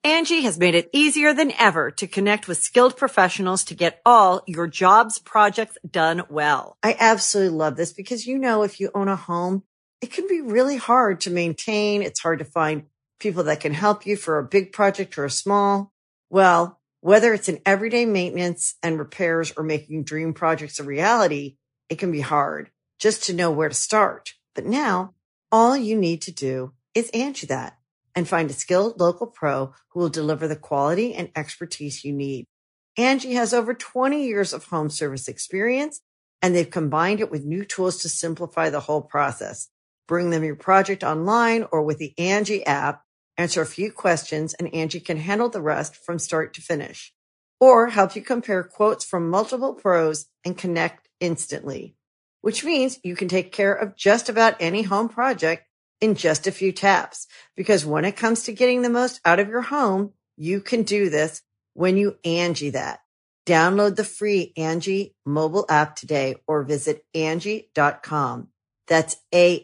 Angie has made it easier than ever to connect with skilled professionals to get all your jobs projects done well. I absolutely love this because, if you own a home, it can be really hard to maintain. It's hard to find people that can help you for a big project or a small. Well, whether it's in everyday maintenance and repairs or making dream projects a reality, it can be hard just to know where to start. But now all you need to do is Angie that and find a skilled local pro who will deliver the quality and expertise you need. Angie has over 20 years of home service experience, and they've combined it with new tools to simplify the whole process. Bring them your project online or with the Angie app, answer a few questions, and Angie can handle the rest from start to finish. Or help you compare quotes from multiple pros and connect instantly, which means you can take care of just about any home project in just a few taps. Because when it comes to getting the most out of your home, you can do this when you Angie that. Download the free Angie mobile app today or visit Angie.com. That's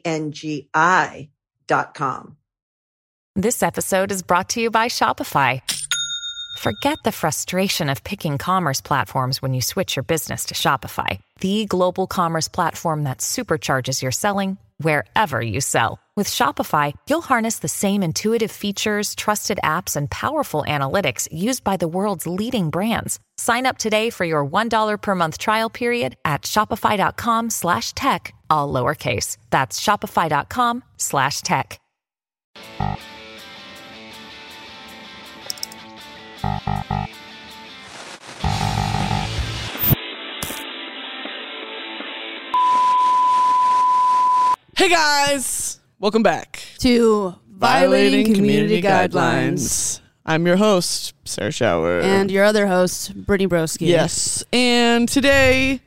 ANGI.com. This episode is brought to you by Shopify. Forget the frustration of picking commerce platforms when you switch your business to Shopify, the global commerce platform that supercharges your selling wherever you sell. With Shopify, you'll harness the same intuitive features, trusted apps, and powerful analytics used by the world's leading brands. Sign up today for your $1 per month trial period at shopify.com/tech, all lowercase. That's shopify.com/tech. Hey guys, welcome back to Violating Community Guidelines. I'm your host, Sarah Schauer. And your other host, Brittany Broski. Yes, and today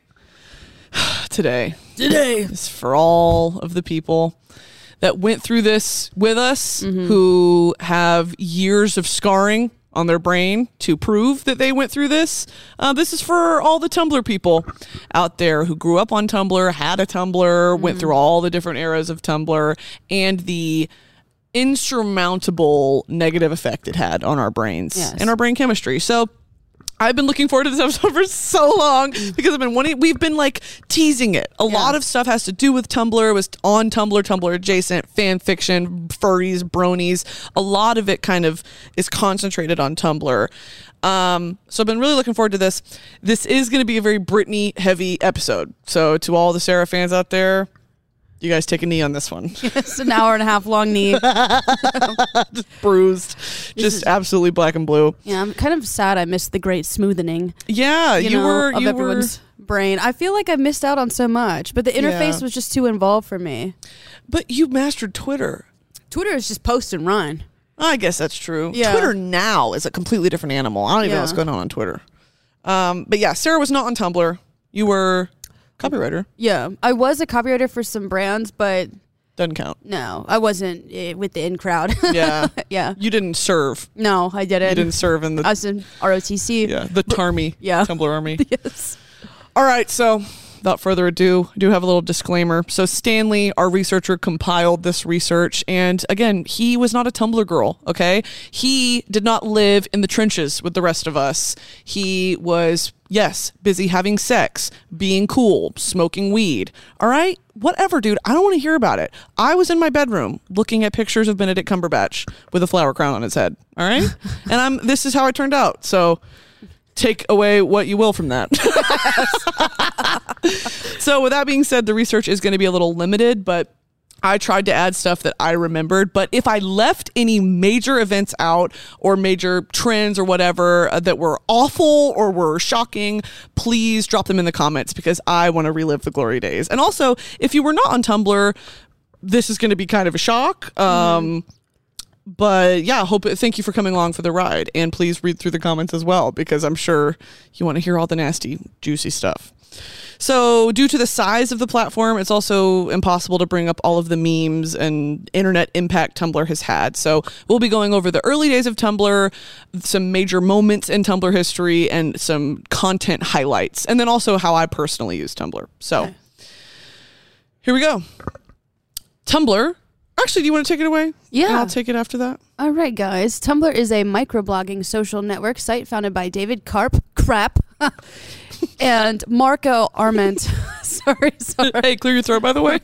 is for all of the people that went through this with us, who have years of scarring on their brain to prove that they went through this. This is for all the Tumblr people out there who grew up on Tumblr, had a Tumblr, went through all the different eras of Tumblr, and the insurmountable negative effect it had on our brains and our brain chemistry. So I've been looking forward to this episode for so long because we've been like teasing it. A lot of stuff has to do with Tumblr. It was on Tumblr, Tumblr adjacent, fan fiction, furries, bronies. A lot of it kind of is concentrated on Tumblr. So I've been really looking forward to this. This is going to be a very Britney heavy episode. So to all the Sarah fans out there, you guys take a knee on this one. It's an hour and a half long knee. Just bruised. Just absolutely black and blue. Yeah, I'm kind of sad I missed the great smoothing. Yeah, you were everyone's brain. I feel like I missed out on so much, but the interface was just too involved for me. But you mastered Twitter. Twitter is just post and run. I guess that's true. Yeah. Twitter now is a completely different animal. I don't even know what's going on Twitter. But yeah, Sarah was not on Tumblr. You were copywriter. Yeah, I was a copywriter for some brands, but doesn't count. No, I wasn't with the in crowd. Yeah. Yeah. You didn't serve. No, I didn't. You didn't serve in the... I was in ROTC. Yeah, the Tarmy. Yeah. Tumblr army. Yes. All right, so without further ado, I do have a little disclaimer. So Stanley, our researcher, compiled this research. And again, he was not a Tumblr girl, okay? He did not live in the trenches with the rest of us. He was, yes, busy having sex, being cool, smoking weed. All right? Whatever, dude. I don't want to hear about it. I was in my bedroom looking at pictures of Benedict Cumberbatch with a flower crown on his head. All right? And this is how I turned out. So take away what you will from that. So with that being said, the research is going to be a little limited, but I tried to add stuff that I remembered. But if I left any major events out or major trends or whatever that were awful or were shocking, please drop them in the comments because I want to relive the glory days. And also, if you were not on Tumblr, this is going to be kind of a shock. But yeah, thank you for coming along for the ride. And please read through the comments as well, because I'm sure you want to hear all the nasty, juicy stuff. So due to the size of the platform, it's also impossible to bring up all of the memes and internet impact Tumblr has had. So we'll be going over the early days of Tumblr, some major moments in Tumblr history, and some content highlights. And then also how I personally use Tumblr. So Here we go. Tumblr Actually, do you want to take it away? Yeah. And I'll take it after that. All right, guys. Tumblr is a microblogging social network site founded by David Crap, and Marco Arment. sorry. Hey, clear your throat, by the way.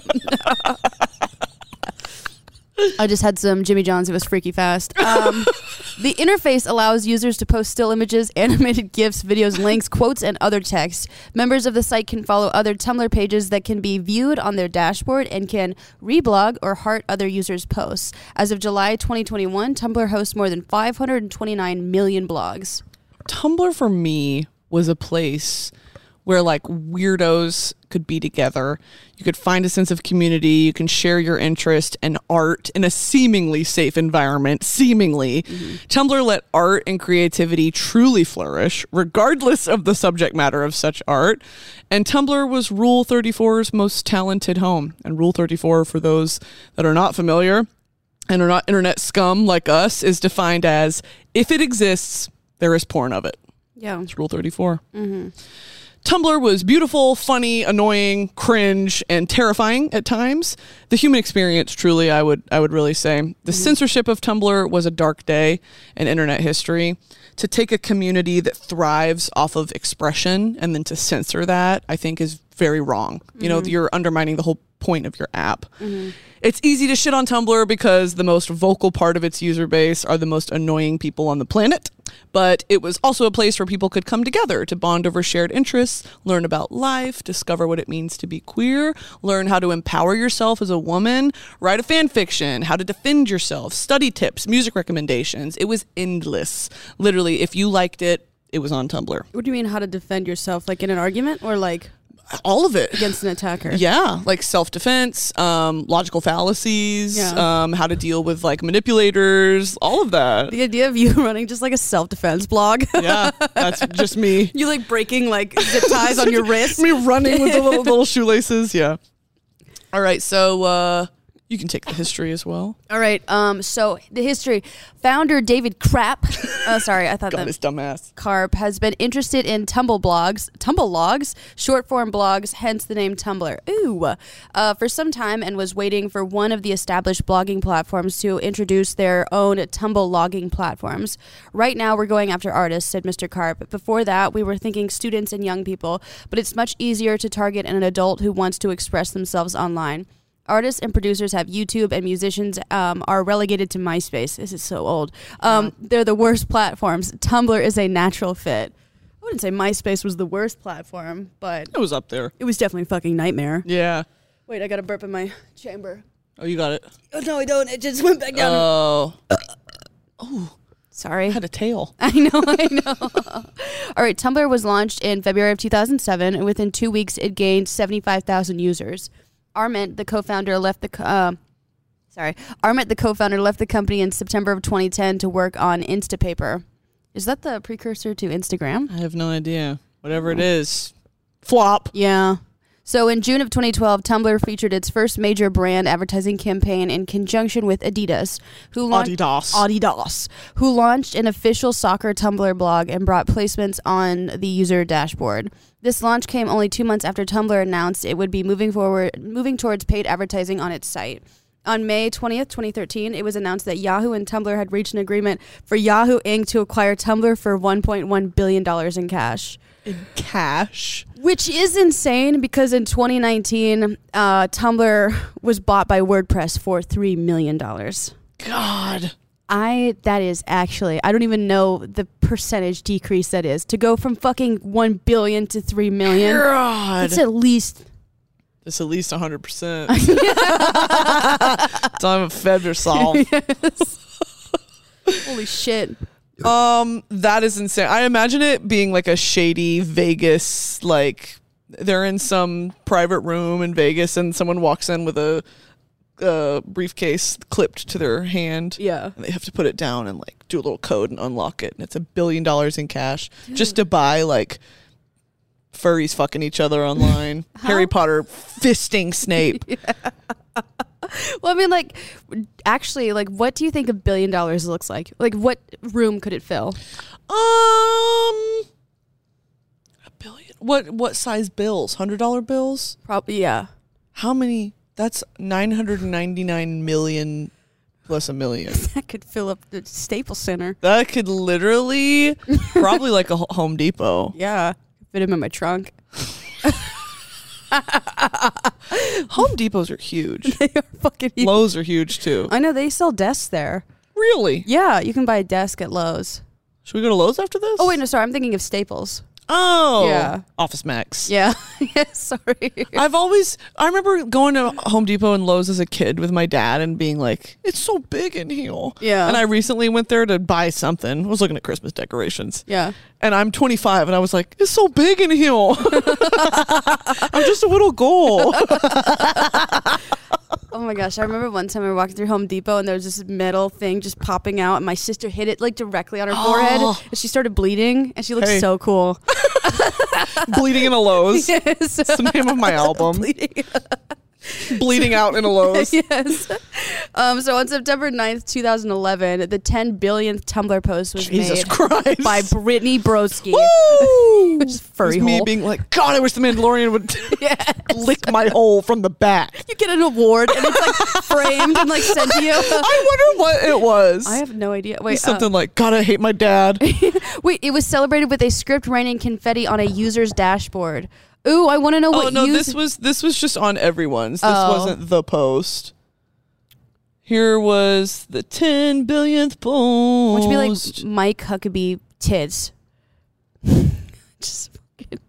I just had some Jimmy John's. It was freaky fast. The interface allows users to post still images, animated GIFs, videos, links, quotes, and other text. Members of the site can follow other Tumblr pages that can be viewed on their dashboard and can reblog or heart other users' posts. As of July 2021, Tumblr hosts more than 529 million blogs. Tumblr for me was a place where like weirdos could be together. You could find a sense of community. You can share your interest and art in a seemingly safe environment. Seemingly. Tumblr let art and creativity truly flourish, regardless of the subject matter of such art. And Tumblr was Rule 34's most talented home. And Rule 34, for those that are not familiar and are not internet scum like us, is defined as, if it exists, there is porn of it. Yeah. It's Rule 34. Tumblr was beautiful, funny, annoying, cringe, and terrifying at times. The human experience, truly, I would really say. The censorship of Tumblr was a dark day in internet history. To take a community that thrives off of expression and then to censor that, I think is very wrong. You know, you're undermining the whole point of your app. It's easy to shit on Tumblr because the most vocal part of its user base are the most annoying people on the planet. But it was also a place where people could come together to bond over shared interests, learn about life, discover what it means to be queer, learn how to empower yourself as a woman, write a fan fiction, how to defend yourself, study tips, music recommendations. It was endless. Literally, if you liked it, it was on Tumblr. What do you mean how to defend yourself? Like in an argument or like all of it against an attacker? Yeah, like self-defense, logical fallacies, how to deal with like manipulators, all of that. The idea of you running just like a self-defense blog. Yeah, that's just me. You like breaking like zip ties on your wrist. Me running with the little shoelaces. Yeah. All right, so you can take the history as well. All right. So the history. Founder David Crap. Sorry, I thought God, that his dumbass. Carp has been interested in tumble logs, short form blogs, hence the name Tumblr. For some time, and was waiting for one of the established blogging platforms to introduce their own tumble logging platforms. Right now, we're going after artists, said Mr. Carp. Before that, we were thinking students and young people, but it's much easier to target an adult who wants to express themselves online. Artists and producers have YouTube, and musicians are relegated to MySpace. This is so old. They're the worst platforms. Tumblr is a natural fit. I wouldn't say MySpace was the worst platform, but It was up there. it was definitely a fucking nightmare. Yeah. Wait, I got a burp in my chamber. Oh, you got it. Oh, no, I don't. It just went back down. Oh, Sorry. I had a tail. I know. All right, Tumblr was launched in February of 2007, and within 2 weeks, it gained 75,000 users. Arment, the co-founder, left the company in September of 2010 to work on Instapaper. Is that the precursor to Instagram? I have no idea. Whatever it is. Flop. Yeah. So in June of 2012, Tumblr featured its first major brand advertising campaign in conjunction with Adidas, who launched an official soccer Tumblr blog and brought placements on the user dashboard. This launch came only 2 months after Tumblr announced it would be moving towards paid advertising on its site. On May 20th, 2013, it was announced that Yahoo and Tumblr had reached an agreement for Yahoo Inc. to acquire Tumblr for $1.1 billion in cash. In cash? Which is insane because in 2019, Tumblr was bought by WordPress for $3 million. God. That is actually, I don't even know the percentage decrease that is. To go from fucking 1 billion to 3 million. God. It's at least 100%. Time of Fed or solve. Yes. Holy shit. That is insane. I imagine it being like a shady Vegas, like they're in some private room in Vegas and someone walks in with a briefcase clipped to their hand. Yeah. And they have to put it down and like do a little code and unlock it. And it's $1 billion in cash just to buy like furries fucking each other online. Harry Potter fisting Snape. Yeah. Well, I mean, like, actually, like, what do you think $1 billion looks like? Like, what room could it fill? $1 billion. What size bills? $100 bills? Probably, yeah. How many That's 999 million plus a million. That could fill up the Staples Center. That could literally, probably like a Home Depot. Yeah. Fit him in my trunk. Home Depots are huge. They are fucking huge. Lowe's are huge too. I know, they sell desks there. Really? Yeah, you can buy a desk at Lowe's. Should we go to Lowe's after this? Oh, wait, no, sorry. I'm thinking of Staples. Oh. Yeah. Office Max. Yeah. Yeah, sorry. I remember going to Home Depot and Lowe's as a kid with my dad and being like, it's so big in here. Yeah. And I recently went there to buy something. I was looking at Christmas decorations. Yeah. And I'm 25 and I was like, it's so big in here. I'm just a little girl. Oh my gosh, I remember one time we were walking through Home Depot and there was this metal thing just popping out and my sister hit it like directly on her forehead and she started bleeding and she looked so cool. Bleeding in a Lowe's. Yes. It's the name of my album. Bleeding out in a Lowe's. Yes. So on September 9th, 2011, the 10 billionth Tumblr post was Jesus made Christ. by Brittany Broski. Woo! Just furry It was me hole. being like, God, I wish the Mandalorian would Yes. lick my hole from the back. You get an award and it's like framed and like sent to you. I wonder what it was. I have no idea. Wait, Something like, God, I hate my dad. wait, it was celebrated with a script raining confetti on a user's dashboard. Ooh, I want to know what. Oh no, this was just on everyone's. This Oh. wasn't the post. Here was the 10 billionth post. Which would be like Mike Huckabee tits. Just fucking.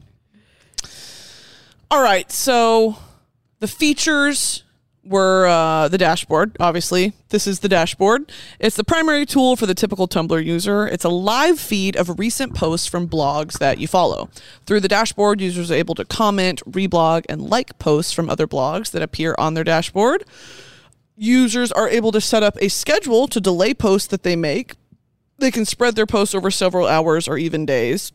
All right, so the features were the dashboard, obviously. This is the dashboard. It's the primary tool for the typical Tumblr user. It's a live feed of recent posts from blogs that you follow. Through the dashboard, users are able to comment, reblog, and like posts from other blogs that appear on their dashboard. Users are able to set up a schedule to delay posts that they make. They can spread their posts over several hours or even days.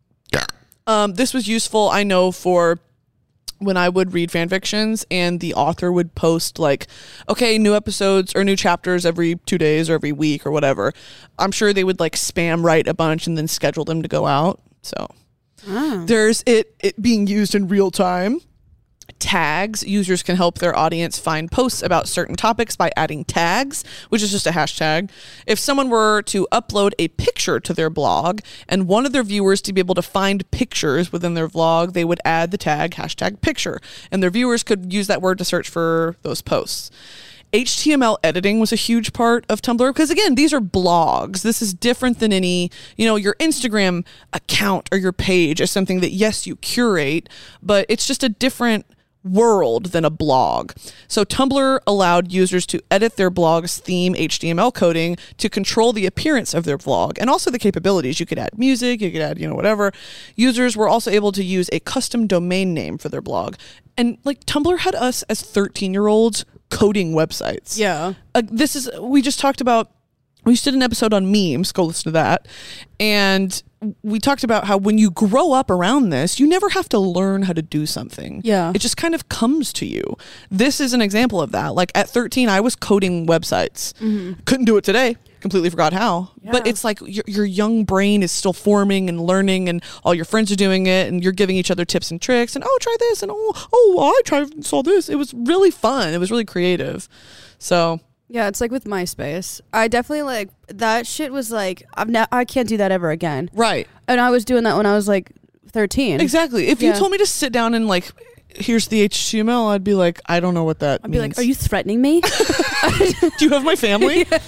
This was useful, I know, for when I would read fan fictions and the author would post like, okay, new episodes or new chapters every 2 days or every week or whatever. I'm sure they would like spam write a bunch and then schedule them to go out. So there's it being used in real time. Tags. Users can help their audience find posts about certain topics by adding tags, which is just a hashtag. If someone were to upload a picture to their blog and wanted their viewers to be able to find pictures within their vlog, they would add the tag #picture, and their viewers could use that word to search for those posts. HTML editing was a huge part of Tumblr because, again, these are blogs. This is different than any, your Instagram account or your page is something that, yes, you curate, but it's just a different world than a blog. So Tumblr allowed users to edit their blog's theme HTML coding to control the appearance of their blog and also the capabilities. You could add music, you could add, whatever. Users were also able to use a custom domain name for their blog. And like Tumblr had us as 13-year-olds coding websites. Yeah. We just talked about, we just did an episode on memes, go listen to that. And we talked about how when you grow up around this, you never have to learn how to do something. Yeah. It just kind of comes to you. This is an example of that. Like at 13, I was coding websites. Mm-hmm. Couldn't do it today. Completely forgot how. Yeah. But it's like your young brain is still forming and learning and all your friends are doing it and you're giving each other tips and tricks and try this and I saw this. It was really fun. It was really creative. So yeah, it's like with MySpace. I definitely like that shit was like I can't do that ever again. Right. And I was doing that when I was like 13. Exactly. If you told me to sit down and like here's the HTML, I'd be like, I don't know what that means. I'd be like, are you threatening me? Do you have my family? Yeah.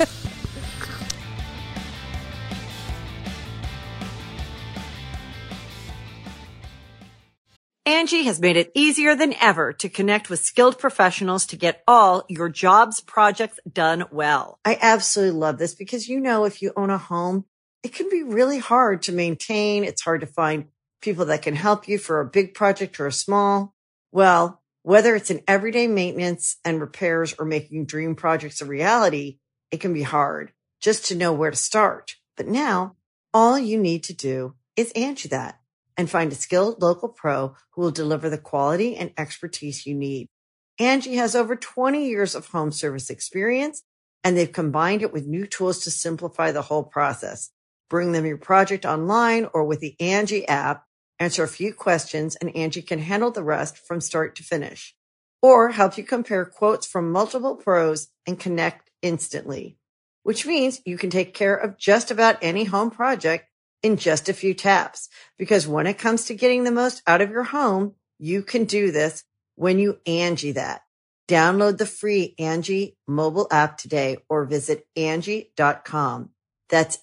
Angie has made it easier than ever to connect with skilled professionals to get all your jobs projects done well. I absolutely love this because, if you own a home, it can be really hard to maintain. It's hard to find people that can help you for a big project or a small. Well, whether it's in everyday maintenance and repairs or making dream projects a reality, it can be hard just to know where to start. But now all you need to do is Angie that and find a skilled local pro who will deliver the quality and expertise you need. Angie has over 20 years of home service experience, and they've combined it with new tools to simplify the whole process. Bring them your project online or with the Angie app, answer a few questions, and Angie can handle the rest from start to finish. or help you compare quotes from multiple pros and connect instantly. Which means you can take care of just about any home project in just a few taps. Because when it comes to getting the most out of your home, you can do this when you Angie that. Download the free Angie mobile app today or visit Angie.com. That's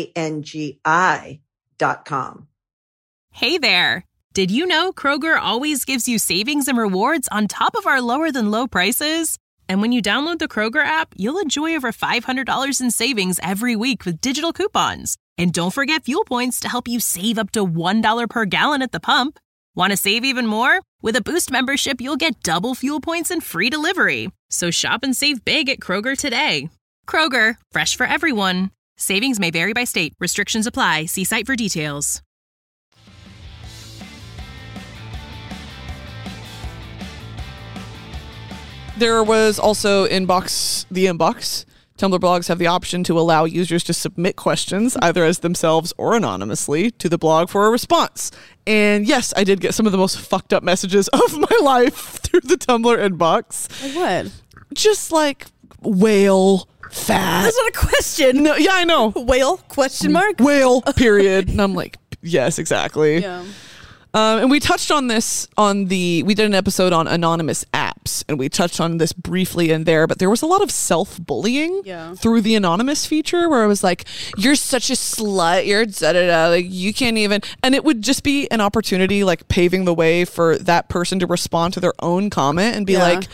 ANGI.com. Hey there. Did you know Kroger always gives you savings and rewards on top of our lower than low prices? And when you download the Kroger app, you'll enjoy over $500 in savings every week with digital coupons. And don't forget fuel points to help you save up to $1 per gallon at the pump. Want to save even more? With a Boost membership, you'll get double fuel points and free delivery. So shop and save big at Kroger today. Kroger, fresh for everyone. Savings may vary by state. Restrictions apply. See site for details. There was also the inbox. Tumblr blogs have the option to allow users to submit questions, either as themselves or anonymously, to the blog for a response. And yes, I did get some of the most fucked up messages of my life through the Tumblr inbox. Like what? Just like whale, fat. That's not a question. No, yeah, I know. Whale? Question mark? Whale, period. And I'm like, yes, exactly. Yeah. And we touched on this we did an episode on anonymous apps, and we touched on this briefly in there, but there was a lot of self-bullying through the anonymous feature where it was like, you're such a slut, you're da-da-da, like you can't even, and it would just be an opportunity like paving the way for that person to respond to their own comment and be like,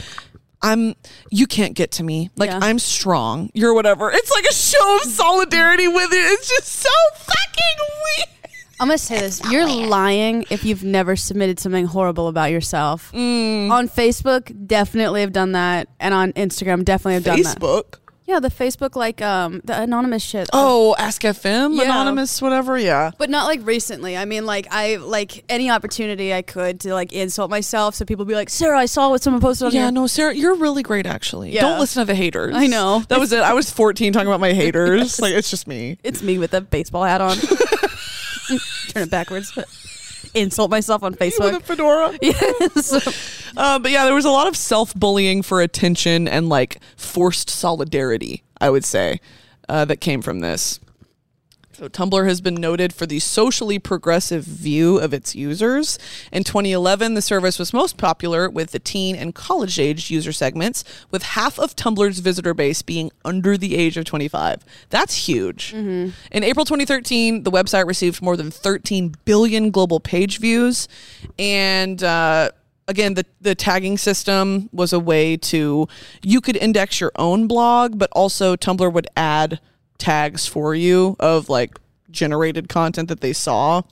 you can't get to me. Like, I'm strong. You're whatever. It's like a show of solidarity with it. It's just so fucking weird. I'm going to say this. You're lying if you've never submitted something horrible about yourself. On Facebook, definitely have done that. And on Instagram, definitely have done that. Facebook? Yeah, the Facebook, like, the anonymous shit. Oh, Ask FM, anonymous, whatever, yeah. But not, like, recently. I mean, like, any opportunity I could to, like, insult myself so people be like, Sarah, I saw what someone posted on here. Yeah, no, Sarah, you're really great, actually. Yeah. Don't listen to the haters. I know. That was it. I was 14 talking about my haters. Yes. Like, it's just me. It's me with a baseball hat on. Turn it backwards. Insult myself on Facebook. With a fedora. Yes. But yeah, there was a lot of self-bullying for attention and like forced solidarity, I would say, that came from this. So Tumblr has been noted for the socially progressive view of its users. In 2011, the service was most popular with the teen and college-age user segments, with half of Tumblr's visitor base being under the age of 25. That's huge. Mm-hmm. In April 2013, the website received more than 13 billion global page views. And again, the tagging system was a way you could index your own blog, but also Tumblr would add tags for you of like generated content that they saw.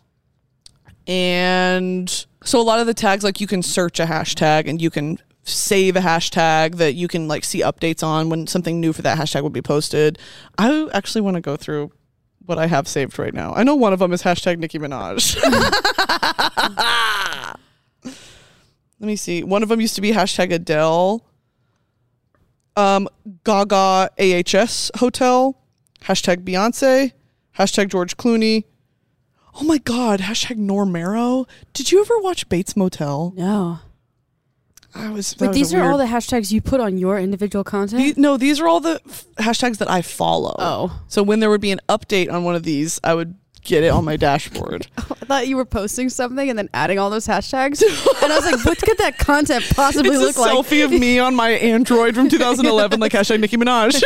And so a lot of the tags, like you can search a hashtag and you can save a hashtag that you can like see updates on when something new for that hashtag will be posted. I actually want to go through what I have saved right now. I know one of them is hashtag Nicki Minaj. Let me see. One of them used to be hashtag Adele. Gaga AHS Hotel. Hashtag Beyonce, hashtag George Clooney. Oh my God, hashtag Normero. Did you ever watch Bates Motel? No. But these are all the hashtags you put on your individual content? These are all the hashtags that I follow. Oh. So when there would be an update on one of these, I would get it on my dashboard. I thought you were posting something and then adding all those hashtags. And I was like, what could that content possibly look like? It's a selfie of me on my Android from 2011, like hashtag Nicki Minaj.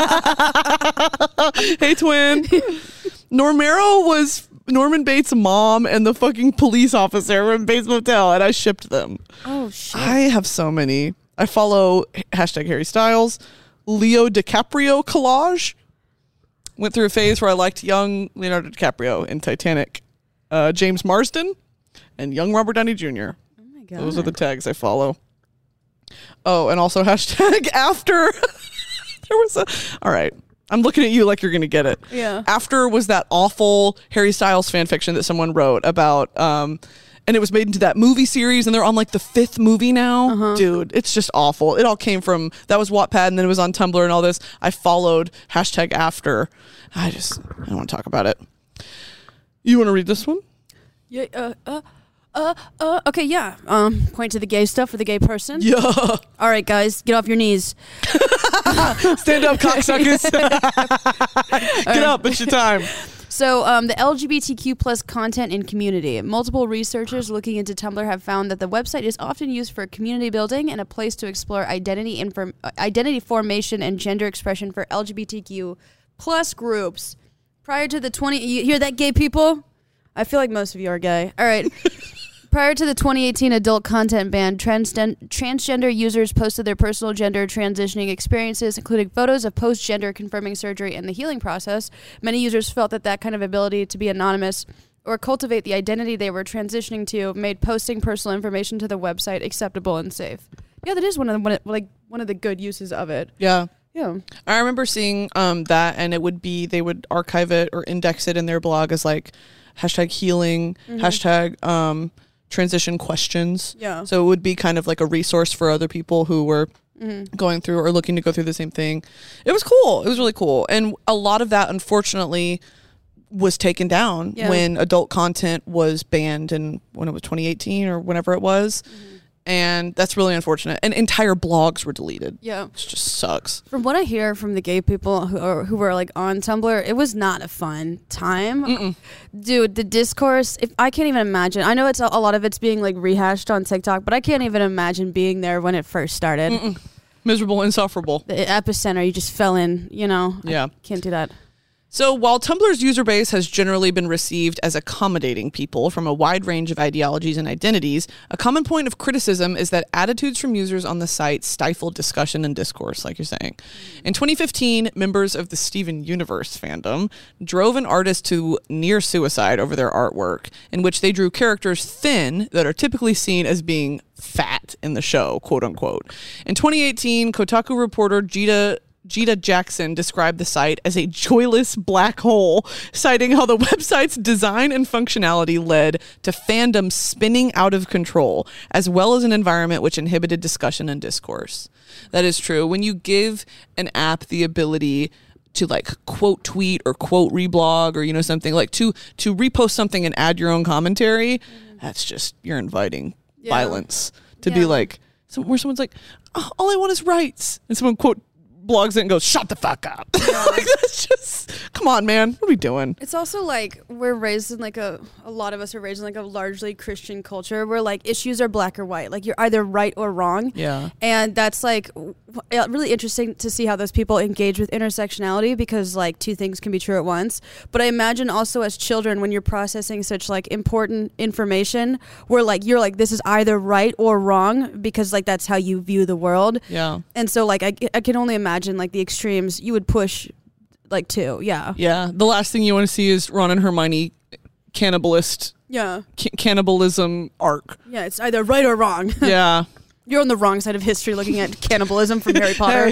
Hey, twin. Normero was Norman Bates' mom and the fucking police officer from Bates Motel, and I shipped them. Oh, shit. I have so many. I follow hashtag Harry Styles, Leo DiCaprio collage. Went through a phase where I liked young Leonardo DiCaprio in Titanic, James Marsden, and young Robert Downey Jr. Oh my God. Those are the tags I follow. Oh, and also hashtag after. All right. I'm looking at you like you're going to get it. Yeah. After was that awful Harry Styles fan fiction that someone wrote about, and it was made into that movie series, and they're on like the 5th movie now. Uh-huh. Dude, it's just awful. It all came from, that was Wattpad, and then it was on Tumblr and all this. I followed hashtag after. I don't want to talk about it. You want to read this one? Yeah. Okay, yeah. Point to the gay stuff for the gay person. Yeah. All right, guys, get off your knees. Stand up, cocksuckers. Get up, it's your time. So the LGBTQ plus content and community. Multiple researchers looking into Tumblr have found that the website is often used for community building and a place to explore identity formation and gender expression for LGBTQ plus groups. Prior to the you hear that, gay people? I feel like most of you are gay. All right. Prior to the 2018 adult content ban, transgender users posted their personal gender transitioning experiences, including photos of post-gender confirming surgery and the healing process. Many users felt that kind of ability to be anonymous or cultivate the identity they were transitioning to made posting personal information to the website acceptable and safe. Yeah, that is one of the good uses of it. Yeah. Yeah. I remember seeing that, and they would archive it or index it in their blog as like #healing, transition questions. Yeah. So it would be kind of like a resource for other people who were going through or looking to go through the same thing. It was cool. It was really cool. And a lot of that, unfortunately, was taken down when adult content was banned in when it was 2018 or whenever it was. And that's really unfortunate. And entire blogs were deleted. Yeah. Which just sucks. From what I hear from the gay people who were like on Tumblr, it was not a fun time. Dude, the discourse, I can't even imagine. I know it's a lot of it's being like rehashed on TikTok, but I can't even imagine being there when it first started. Miserable, insufferable. The epicenter, you just fell in, Yeah. I can't do that. So while Tumblr's user base has generally been received as accommodating people from a wide range of ideologies and identities, a common point of criticism is that attitudes from users on the site stifle discussion and discourse, like you're saying. In 2015, members of the Steven Universe fandom drove an artist to near suicide over their artwork, in which they drew characters thin that are typically seen as being fat in the show, quote unquote. In 2018, Kotaku reporter Jita Jackson described the site as a joyless black hole, citing how the website's design and functionality led to fandom spinning out of control, as well as an environment which inhibited discussion and discourse. That is true. When you give an app the ability to like quote tweet or quote reblog or something like to repost something and add your own commentary, that's just, you're inviting violence to be like, where someone's like, oh, all I want is rights, and someone quote blogs it and goes, shut the fuck up. Like, that's just, come on, man, what are we doing? It's also like we're raised in like a lot of us are raised in like a largely Christian culture where like issues are black or white, like you're either right or wrong. Yeah. And that's like really interesting to see how those people engage with intersectionality, because like two things can be true at once. But I imagine also as children, when you're processing such like important information, where like you're like, this is either right or wrong, because like that's how you view the world. Yeah. And so like I can only imagine like the extremes you would push like to. Yeah. The last thing you want to see is Ron and Hermione cannibalism arc. Yeah, it's either right or wrong. Yeah. You're on the wrong side of history looking at cannibalism from Harry Potter.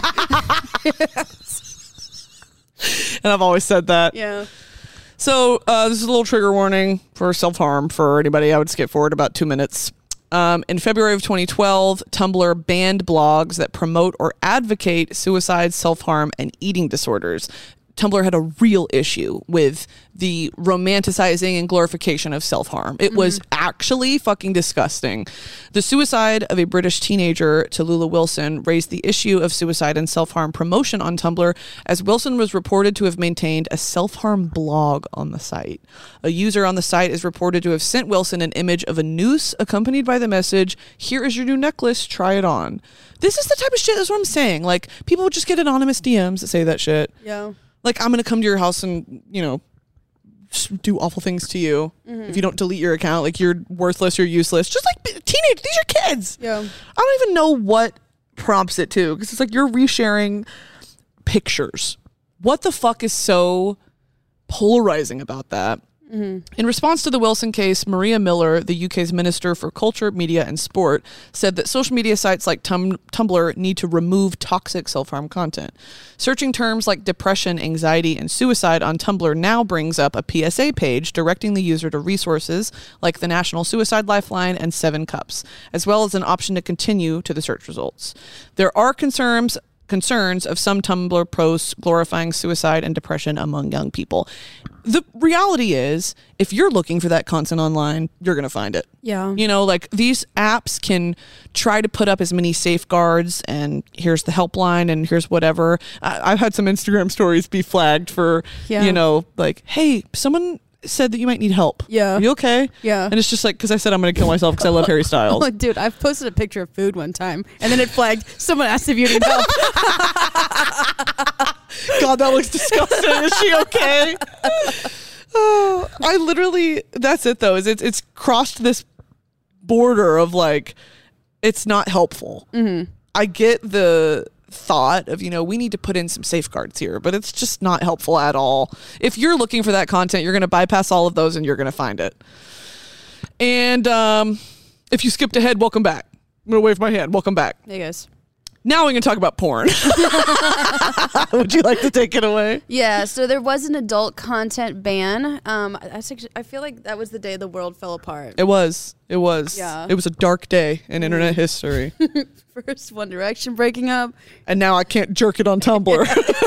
And I've always said that. Yeah. So this is a little trigger warning for self-harm for anybody. I would skip forward about 2 minutes. In February of 2012, Tumblr banned blogs that promote or advocate suicide, self-harm, and eating disorders. Tumblr had a real issue with the romanticizing and glorification of self-harm. It was actually fucking disgusting. The suicide of a British teenager, Tallulah Wilson, raised the issue of suicide and self-harm promotion on Tumblr, as Wilson was reported to have maintained a self-harm blog on the site. A user on the site is reported to have sent Wilson an image of a noose accompanied by the message, "Here is your new necklace, try it on." This is the type of shit, that's what I'm saying. Like, people would just get anonymous DMs that say that shit. Yeah. Like, I'm going to come to your house and, do awful things to you if you don't delete your account. Like, you're worthless, you're useless. Just like teenage, these are kids. Yeah. I don't even know what prompts it to, because it's like you're resharing pictures. What the fuck is so polarizing about that? In response to the Wilson case, Maria Miller, the UK's Minister for Culture, Media and Sport, said that social media sites like Tumblr need to remove toxic self-harm content. Searching terms like depression, anxiety, and suicide on Tumblr now brings up a PSA page directing the user to resources like the National Suicide Lifeline and 7 Cups, as well as an option to continue to the search results. There are concerns concerns of some Tumblr posts glorifying suicide and depression among young people. The reality is, if you're looking for that content online, you're going to find it. Yeah. You know, like these apps can try to put up as many safeguards, and here's the helpline and here's whatever. I've had some Instagram stories be flagged for, you know, like, hey, someone said that you might need help. Yeah. Are you okay? Yeah. And it's just like, because I said I'm going to kill myself because I love Harry Styles. Oh, dude, I've posted a picture of food one time, and then it flagged, someone asked if you need help. God, that looks disgusting. Is she okay? Oh, I literally, that's it though, is it's crossed this border of like, it's not helpful. Mm-hmm. I get the thought of, you know, we need to put in some safeguards here, but it's just not helpful at all. If you're looking for that content, you're going to bypass all of those and you're going to find it. And if you skipped ahead, welcome back. I'm going to wave my hand. Welcome back. Hey, guys. Now we can talk about porn. Would you like to take it away? Yeah, so there was an adult content ban. I feel like that was the day the world fell apart. It was. Yeah. It was a dark day in internet history. First One Direction breaking up. And now I can't jerk it on Tumblr.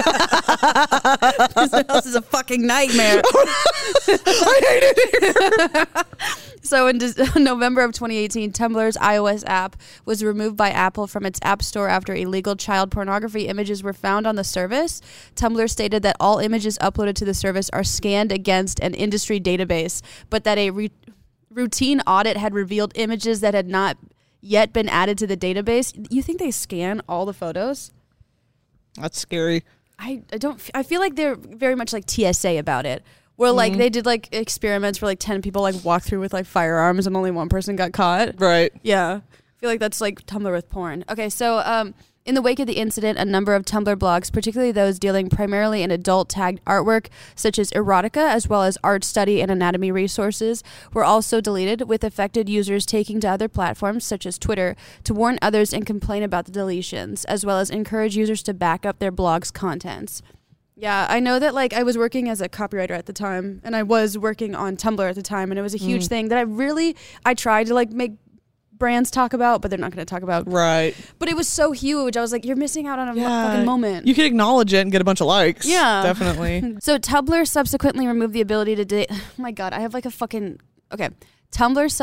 This house is a fucking nightmare. I hate it here. So in November of 2018, Tumblr's iOS app was removed by Apple from its App Store after illegal child pornography images were found on the service. Tumblr stated that all images uploaded to the service are scanned against an industry database, but that a routine audit had revealed images that had not yet been added to the database. You think they scan all the photos? That's scary. I feel like they're very much like TSA about it. Where like they did like experiments where like 10 people like walked through with like firearms and only one person got caught. Right. Yeah. I feel like that's like Tumblr with porn. Okay, so in the wake of the incident, a number of Tumblr blogs, particularly those dealing primarily in adult tagged artwork, such as erotica, as well as art study and anatomy resources, were also deleted, with affected users taking to other platforms, such as Twitter, to warn others and complain about the deletions, as well as encourage users to back up their blog's contents. Yeah, I know that like I was working as a copywriter at the time, and I was working on Tumblr at the time, and it was a huge thing that I tried to like make brands talk about, but they're not going to talk about. Right. But it was so huge. I was like, you're missing out on a fucking moment. You can acknowledge it and get a bunch of likes. Yeah. Definitely. So Tumblr subsequently removed the ability to date. Oh my God, I have like a fucking. Okay. Tumblr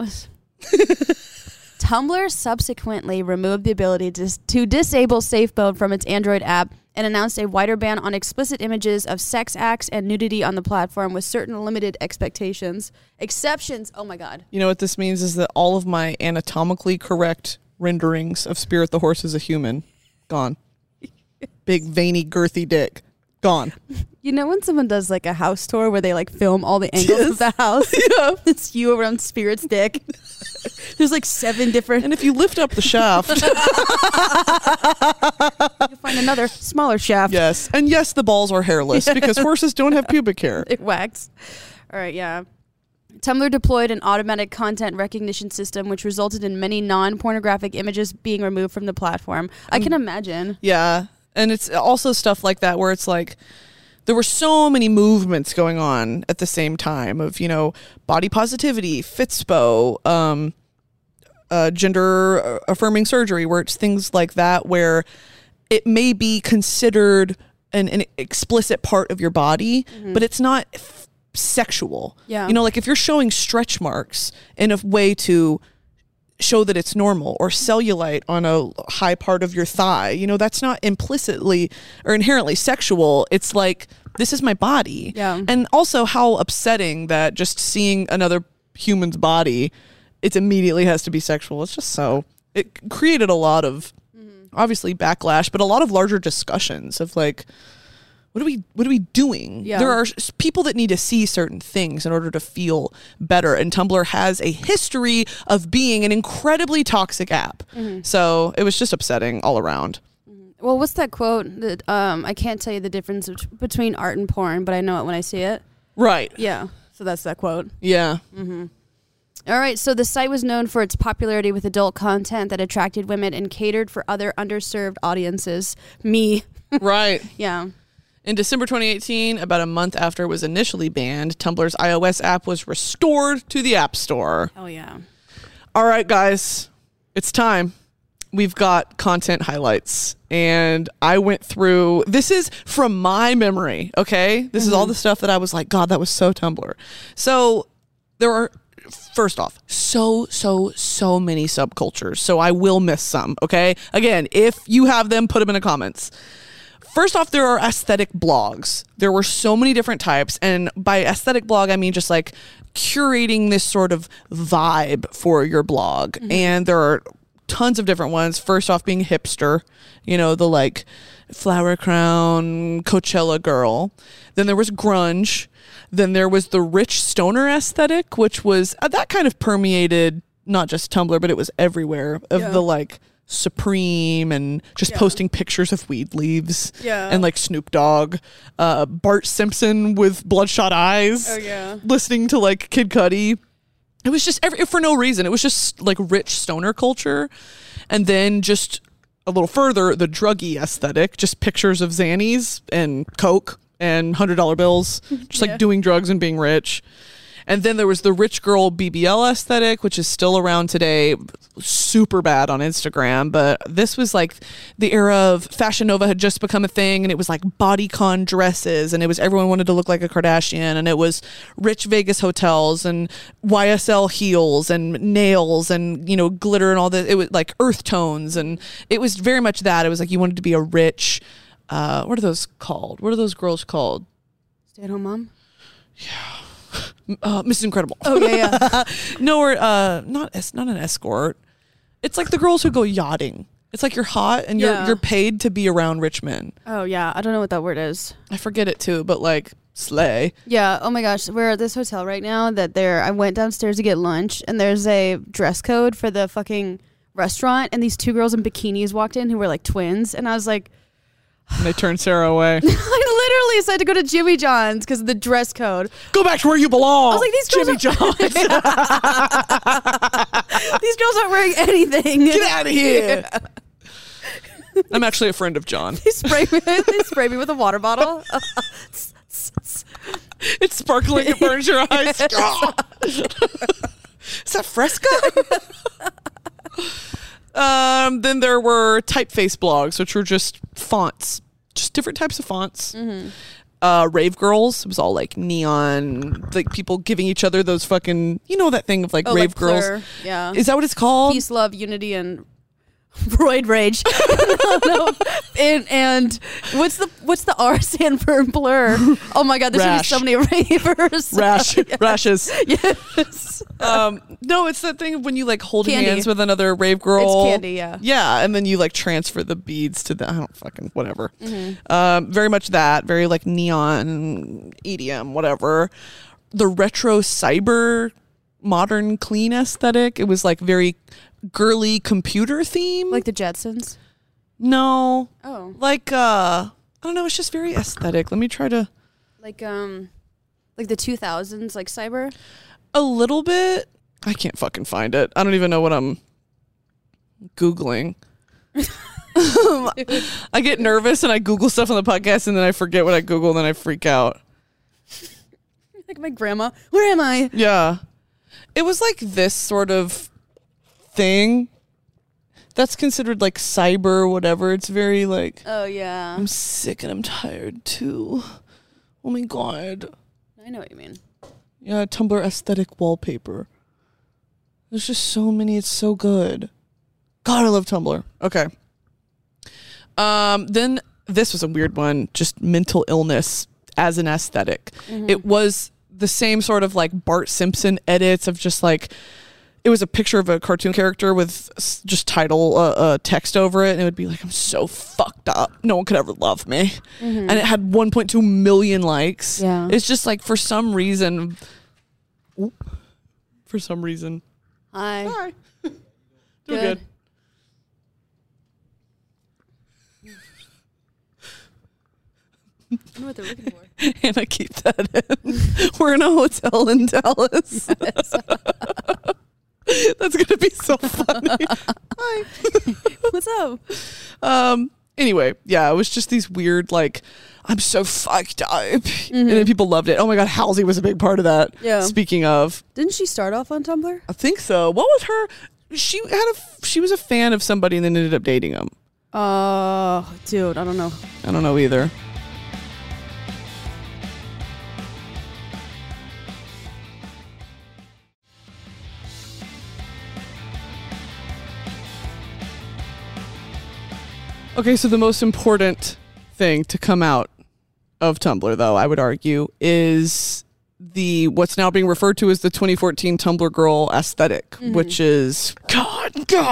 subsequently removed the ability to disable safe mode from its Android app and announced a wider ban on explicit images of sex acts and nudity on the platform with certain limited exceptions. Oh my God. You know what this means is that all of my anatomically correct renderings of Spirit the Horse as a human, gone. Big, veiny, girthy dick, gone. You know when someone does like a house tour where they like film all the angles of the house? Yeah. It's you around Spirit's dick. There's like 7 different. And if you lift up the shaft. You'll find another smaller shaft. Yes. And yes, the balls are hairless because horses don't have pubic hair. It wax. All right, yeah. Tumblr deployed an automatic content recognition system, which resulted in many non-pornographic images being removed from the platform. I can imagine. Yeah. And it's also stuff like that where it's like, there were so many movements going on at the same time of, you know, body positivity, Fitspo, gender affirming surgery, where it's things like that where it may be considered an explicit part of your body, but it's not sexual. Yeah. You know, like if you're showing stretch marks in a way to show that it's normal, or cellulite on a high part of your thigh, you know, that's not implicitly or inherently sexual. It's like, this is my body. Yeah. And also how upsetting that just seeing another human's body, it immediately has to be sexual. It's just so, it created a lot of obviously backlash, but a lot of larger discussions of like, what are we doing? Yeah. There are people that need to see certain things in order to feel better. And Tumblr has a history of being an incredibly toxic app. So it was just upsetting all around. Well, what's that quote that I can't tell you the difference between art and porn, but I know it when I see it? Right. Yeah. So that's that quote. Yeah. All right. So the site was known for its popularity with adult content that attracted women and catered for other underserved audiences. Me. Right. Yeah. In December 2018, about a month after it was initially banned, Tumblr's iOS app was restored to the App Store. Oh, yeah. All right, guys, it's time. we've got content highlights, and I went through, this is from my memory, okay? This is all the stuff that I was like, God, that was so Tumblr. So there are, first off, so many subcultures, so I will miss some, okay? Again, if you have them, put them in the comments. First off, there are aesthetic blogs. There were so many different types, and by aesthetic blog, I mean just like curating this sort of vibe for your blog, and there are tons of different ones. First off, being hipster, you know, the like flower crown Coachella girl. Then there was grunge. Then there was the rich stoner aesthetic, which was that kind of permeated not just Tumblr, but it was everywhere of the like Supreme and just posting pictures of weed leaves and like Snoop Dogg, Bart Simpson with bloodshot eyes, listening to like Kid Cudi. It was just for no reason. It was just like rich stoner culture. And then just a little further, the druggy aesthetic, just pictures of Xannies and Coke and $100 bills, just like doing drugs and being rich. And then there was the rich girl BBL aesthetic, which is still around today, super bad on Instagram. But this was like the era of Fashion Nova had just become a thing, and it was like bodycon dresses, and it was everyone wanted to look like a Kardashian, and it was rich Vegas hotels and YSL heels and nails and, you know, glitter and all that. It was like earth tones, and it was very much that. It was like you wanted to be a rich, what are those called? What are those girls called? Stay-at-home mom? Yeah. Mrs. Incredible. Oh yeah. No, or not an escort. It's like the girls who go yachting. It's like you're hot and you're paid to be around rich men. Oh yeah, I don't know what that word is. I forget it too, but like slay. Yeah. Oh my gosh, we're at this hotel right now I went downstairs to get lunch, and there's a dress code for the fucking restaurant, and these two girls in bikinis walked in who were like twins, and I was like. And they turned Sarah away. I literally said to go to Jimmy John's because of the dress code. Go back to where you belong. I was like, these girls Jimmy John's. These girls aren't wearing anything. Get out of here. Yeah. I'm actually a friend of John. They spray me with a water bottle. It's sparkling. It burns your eyes. Is that Fresca? Then there were typeface blogs, which were just fonts, just different types of fonts. Rave girls, it was all like neon, like people giving each other those fucking, you know, that thing of like rave like Plur. girls. Yeah. Is that what it's called? Peace, love, unity, and roid rage. no. And what's the R stand for Blur? Oh my God, there should be so many ravers. Rashes. Yes. No, it's that thing of when you like hold Candy. hands with another rave girl. It's candy, yeah. Yeah, and then you like transfer the beads to the, I don't fucking, whatever. Very much that, very like neon, EDM, whatever. The retro cyber modern clean aesthetic. It was like very girly computer theme. Like the Jetsons? No. Oh. Like, I don't know, it's just very aesthetic. Let me try to. Like the 2000s, like cyber? A little bit. I can't fucking find it. I don't even know what I'm Googling. I get nervous and I Google stuff on the podcast and then I forget what I Google and then I freak out. Like my grandma. Where am I? Yeah. It was like this sort of thing that's considered like cyber whatever. It's very like, oh yeah, I'm sick and I'm tired too. Oh my God. I know what you mean. Yeah, Tumblr aesthetic wallpaper. There's just so many. It's so good. God, I love Tumblr. Okay. Then this was a weird one. Just mental illness as an aesthetic. It was the same sort of like Bart Simpson edits of just like, it was a picture of a cartoon character with just title text over it, and it would be like, I'm so fucked up. No one could ever love me. And it had 1.2 million likes. Yeah. It's just like, for some reason. Hi. Doing good. I know what they're looking for. And I keep that in. We're in a hotel in Dallas. Yes. That's going to be so funny. Hi. What's up? Anyway, yeah, it was just these weird, like, I'm so fucked up. And then people loved it. Oh my God, Halsey was a big part of that. Yeah. Speaking of. Didn't she start off on Tumblr? I think so. What was her? she was a fan of somebody and then ended up dating him. Dude, I don't know. I don't know either. Okay, so the most important thing to come out of Tumblr, though, I would argue, is what's now being referred to as the 2014 Tumblr girl aesthetic, which is God.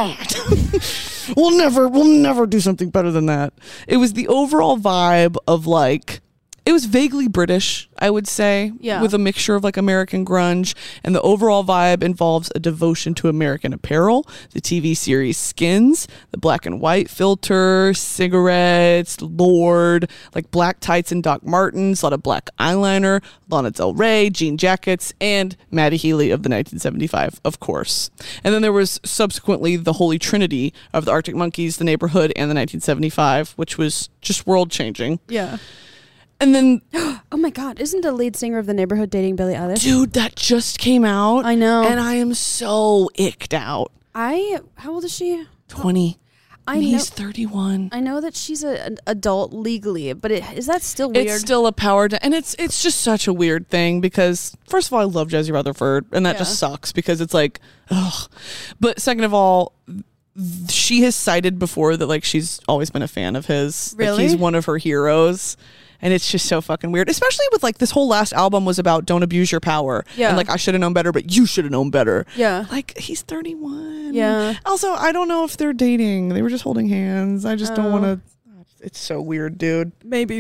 we'll never do something better than that. It was the overall vibe of like, it was vaguely British, I would say, with a mixture of like American grunge, and the overall vibe involves a devotion to American apparel, the TV series Skins, the black and white filter, cigarettes, Lorde, like black tights and Doc Martens, a lot of black eyeliner, Lana Del Rey, jean jackets, and Maddie Healy of the 1975, of course. And then there was subsequently the Holy Trinity of the Arctic Monkeys, The Neighborhood, and the 1975, which was just world changing. Yeah. And then, oh my God, isn't the lead singer of The Neighborhood dating Billie Eilish? Dude, that just came out. I know. And I am so icked out. How old is she? 20. I know, he's 31. I know that she's an adult legally, but is that still weird? It's still a power, and it's just such a weird thing because, first of all, I love Jesse Rutherford, and that just sucks because it's like, ugh. But second of all, she has cited before that like she's always been a fan of his. Really? Like, he's one of her heroes. And it's just so fucking weird, especially with like this whole last album was about don't abuse your power. Yeah. And like, I should have known better, but you should have known better. Yeah. Like, he's 31. Yeah. Also, I don't know if they're dating. They were just holding hands. I just don't want to. It's so weird, dude. Maybe.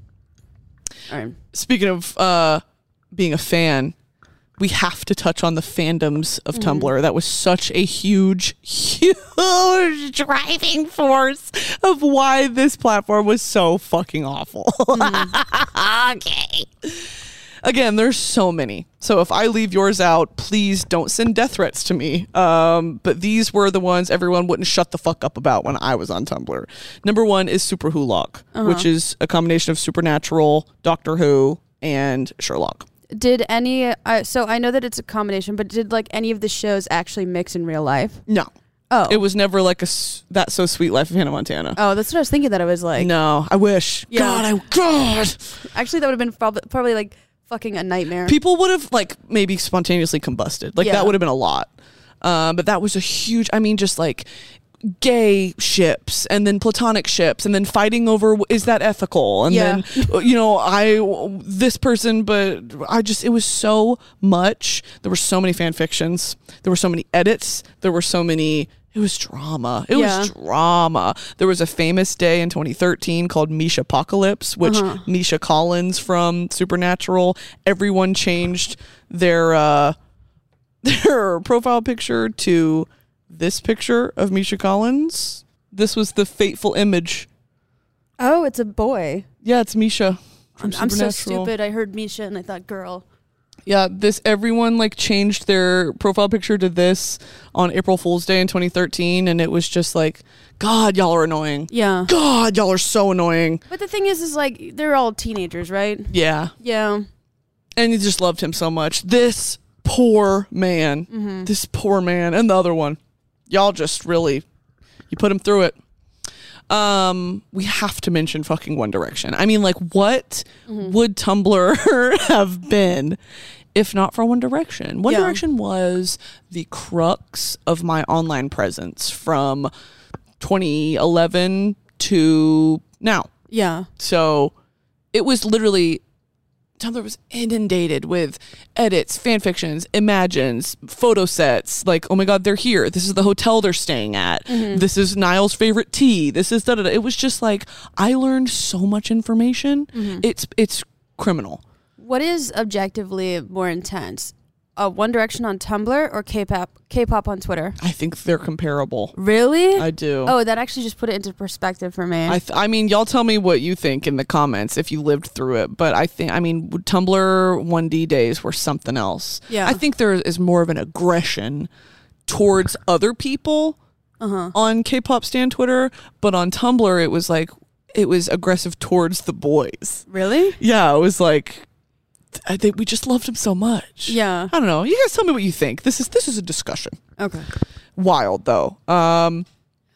All right. Speaking of being a fan, we have to touch on the fandoms of Tumblr. That was such a huge driving force of why this platform was so fucking awful. Okay. Again, there's so many. So if I leave yours out, please don't send death threats to me. But these were the ones everyone wouldn't shut the fuck up about when I was on Tumblr. Number one is Super Wholock, which is a combination of Supernatural, Doctor Who, and Sherlock. Did any, so I know that it's a combination, but did like any of the shows actually mix in real life? No. Oh. It was never like That So Sweet Life of Hannah Montana. Oh, that's what I was thinking that I was like. No, I wish. Yeah. God. Actually, that would have been probably like fucking a nightmare. People would have like maybe spontaneously combusted. Like that would have been a lot. But that was a huge, I mean, just like gay ships and then platonic ships and then fighting over is that ethical and then this person, but it was so much. There were so many fan fictions, there were so many edits, it was drama. Was drama. There was a famous day in 2013 called Misha Apocalypse, which Misha Collins from Supernatural, everyone changed their profile picture to this picture of Misha Collins. This was the fateful image. Oh, it's a boy. Yeah, it's Misha from I'm Supernatural. so stupid. I heard Misha and I thought girl. Yeah, everyone like changed their profile picture to this on April Fool's Day in 2013, and it was just like, God, y'all are annoying. Yeah. God, y'all are so annoying. But the thing is like they're all teenagers, right? Yeah. Yeah. And you just loved him so much. This poor man. And the other one. Y'all just really, you put him through it. We have to mention fucking One Direction. I mean, like, what would Tumblr have been if not for One Direction? One Direction was the crux of my online presence from 2011 to now. Yeah. So it was literally, Tumblr was inundated with edits, fan fictions, imagines, photo sets. Like, oh my God, they're here. This is the hotel they're staying at. This is Niall's favorite tea. This is da da da. It was just like, I learned so much information. It's criminal. What is objectively more intense? One Direction on Tumblr or K-pop on Twitter? I think they're comparable. Really? I do. Oh, that actually just put it into perspective for me. I mean, y'all tell me what you think in the comments if you lived through it. But Tumblr 1D days were something else. Yeah. I think there is more of an aggression towards other people on K-pop stan Twitter. But on Tumblr, it was aggressive towards the boys. Really? Yeah, it was like, we just loved him so much. Yeah. I don't know. You guys tell me what you think. This is a discussion. Okay. Wild though. I'm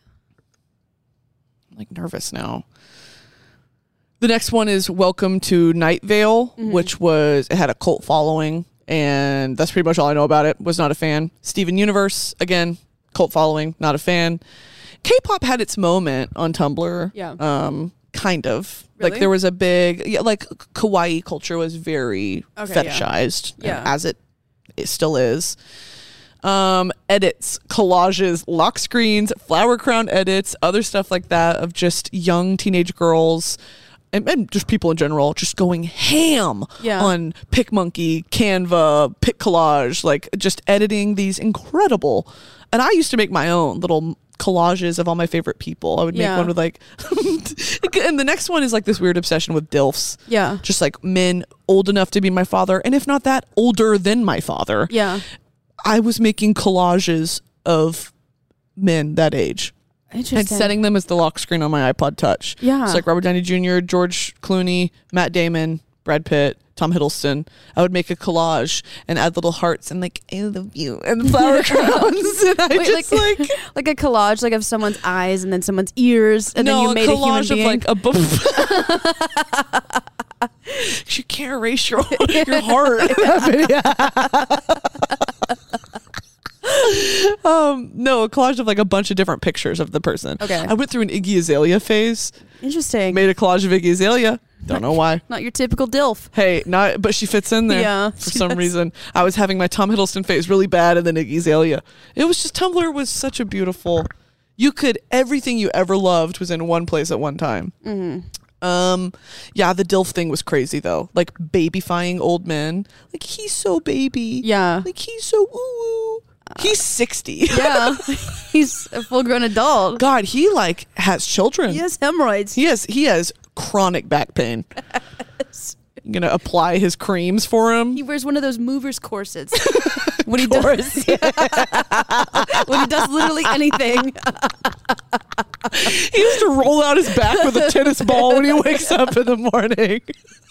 like nervous now. The next one is Welcome to Night Vale, which it had a cult following, and that's pretty much all I know about it. Was not a fan. Steven Universe, again, cult following, not a fan. K-pop had its moment on Tumblr. Yeah. Kind of. Really? Like there was a big, like kawaii culture was very fetishized, as it still is. Edits, collages, lock screens, flower crown edits, other stuff like that of just young teenage girls and just people in general just going ham on PicMonkey, Canva, PicCollage, like just editing these incredible. And I used to make my own little collages of all my favorite people. I would make one with like and the next one is like this weird obsession with DILFs. Yeah. Just like men old enough to be my father, and if not that, older than my father. Yeah. I was making collages of men that age. Interesting. And setting them as the lock screen on my iPod Touch. Yeah. It's like Robert Downey Jr., George Clooney, Matt Damon, Brad Pitt, Tom Hiddleston. I would make a collage and add little hearts and like, I love you, and flower crowns. And I just like a collage like of someone's eyes and then someone's ears, and then you made a human being. Of like a book. You can't erase your heart. No, a collage of like a bunch of different pictures of the person. Okay. I went through an Iggy Azalea phase. Interesting. Made a collage of Iggy Azalea. Don't know why. Not your typical DILF. Hey, but she fits in there for some reason. I was having my Tom Hiddleston phase really bad, and then Iggy Azalea. It was just, Tumblr was such a beautiful, everything you ever loved was in one place at one time. Mm-hmm. The DILF thing was crazy though. Like babyfying old men. Like he's so baby. Yeah. Like he's so ooh. He's 60. Yeah. He's a full grown adult. God, he like has children. He has hemorrhoids. He has chronic back pain. Yes. I'm gonna apply his creams for him. He wears one of those movers corsets when he does. When he does literally anything. He used to roll out his back with a tennis ball when he wakes up in the morning.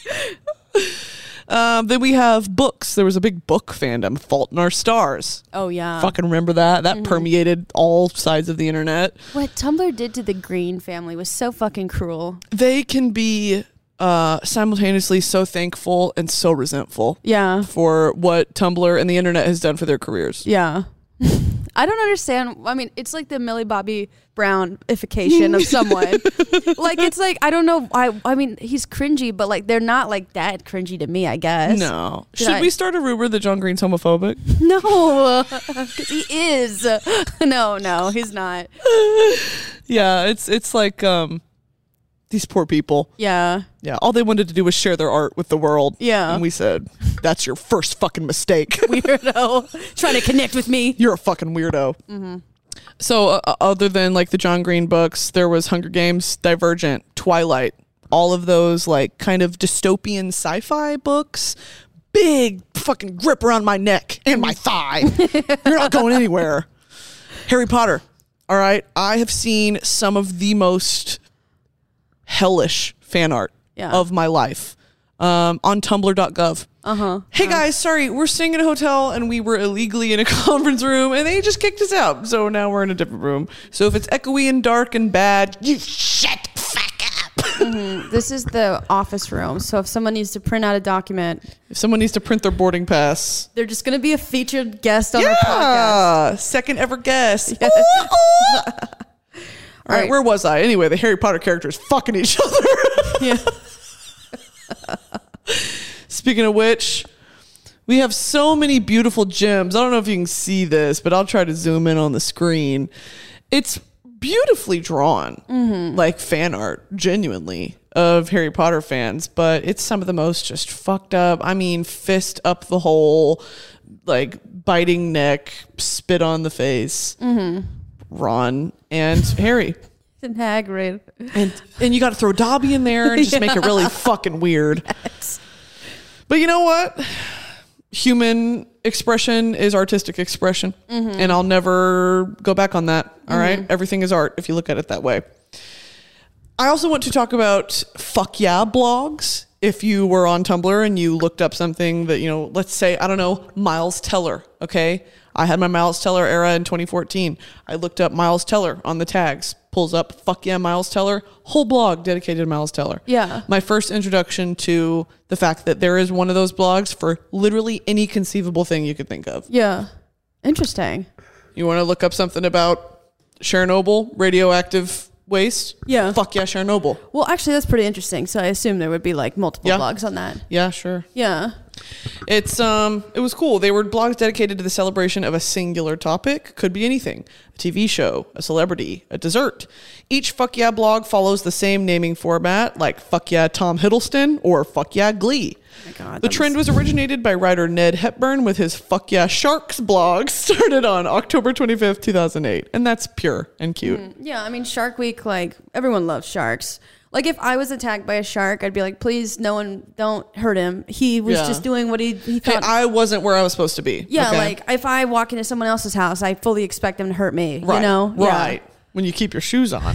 Then we have books. There was a big book fandom, Fault in Our Stars. Oh, yeah. Fucking remember that? That permeated all sides of the internet. What Tumblr did to the Green family was so fucking cruel. They can be simultaneously so thankful and so resentful. Yeah. For what Tumblr and the internet has done for their careers. Yeah. I don't understand. I mean, it's like the Millie Bobby Brown-ification of someone. Like, it's like, I don't know. I mean, he's cringy, but like, they're not like that cringy to me, I guess. No. Should we start a rumor that John Green's homophobic? No, because he is. No, he's not. Yeah, it's like, these poor people. Yeah. Yeah. All they wanted to do was share their art with the world. Yeah. And we said, that's your first fucking mistake. Weirdo. Trying to connect with me. You're a fucking weirdo. Mm-hmm. So other than like the John Green books, there was Hunger Games, Divergent, Twilight, all of those like kind of dystopian sci-fi books. Big fucking grip around my neck and my thigh. You're not going anywhere. Harry Potter. All right. I have seen some of the most hellish fan art of my life on tumblr.gov. Hey guys, sorry, we're staying in a hotel and we were illegally in a conference room and they just kicked us out, so now we're in a different room. So if it's echoey and dark and bad, you shut the fuck up. This is the office room, so if someone needs to print out a document, if someone needs to print their boarding pass, they're just gonna be a featured guest on our podcast. Second ever guest. Yes. All right, where was I? Anyway, the Harry Potter characters fucking each other. Yeah. Speaking of which, we have so many beautiful gems. I don't know if you can see this, but I'll try to zoom in on the screen. It's beautifully drawn, like fan art, genuinely, of Harry Potter fans, but it's some of the most just fucked up. I mean, fist up the hole, like biting neck, spit on the face. Ron and Harry. And Hagrid. And you got to throw Dobby in there and just make it really fucking weird. Yes. But you know what? Human expression is artistic expression. And I'll never go back on that. All right? Everything is art if you look at it that way. I also want to talk about fuck yeah blogs if you were on Tumblr and you looked up something that, you know, let's say, I don't know, Miles Teller, okay? I had my Miles Teller era in 2014. I looked up Miles Teller on the tags, pulls up, fuck yeah, Miles Teller, whole blog dedicated to Miles Teller. Yeah. My first introduction to the fact that there is one of those blogs for literally any conceivable thing you could think of. Yeah. Interesting. You want to look up something about Chernobyl, radioactive waste? Yeah. Fuck yeah, Chernobyl. Well, actually, that's pretty interesting. So I assume there would be like multiple blogs on that. Yeah, sure. Yeah. It was cool. They were blogs dedicated to the celebration of a singular topic. Could be anything. A TV show, a celebrity, a dessert. Each Fuck Yeah blog follows the same naming format, like Fuck Yeah Tom Hiddleston or Fuck Yeah Glee. Oh my God, the trend was originated by writer Ned Hepburn with his Fuck Yeah Sharks blog, started on October 25th, 2008. And that's pure and cute. Yeah, I mean, Shark Week, like, everyone loves sharks. Like, if I was attacked by a shark, I'd be like, please, no one, don't hurt him. He was just doing what he thought. Hey, I wasn't where I was supposed to be. Yeah, okay? like, if I walk into someone else's house, I fully expect them to hurt me, right. you know? Right. Yeah. When you keep your shoes on.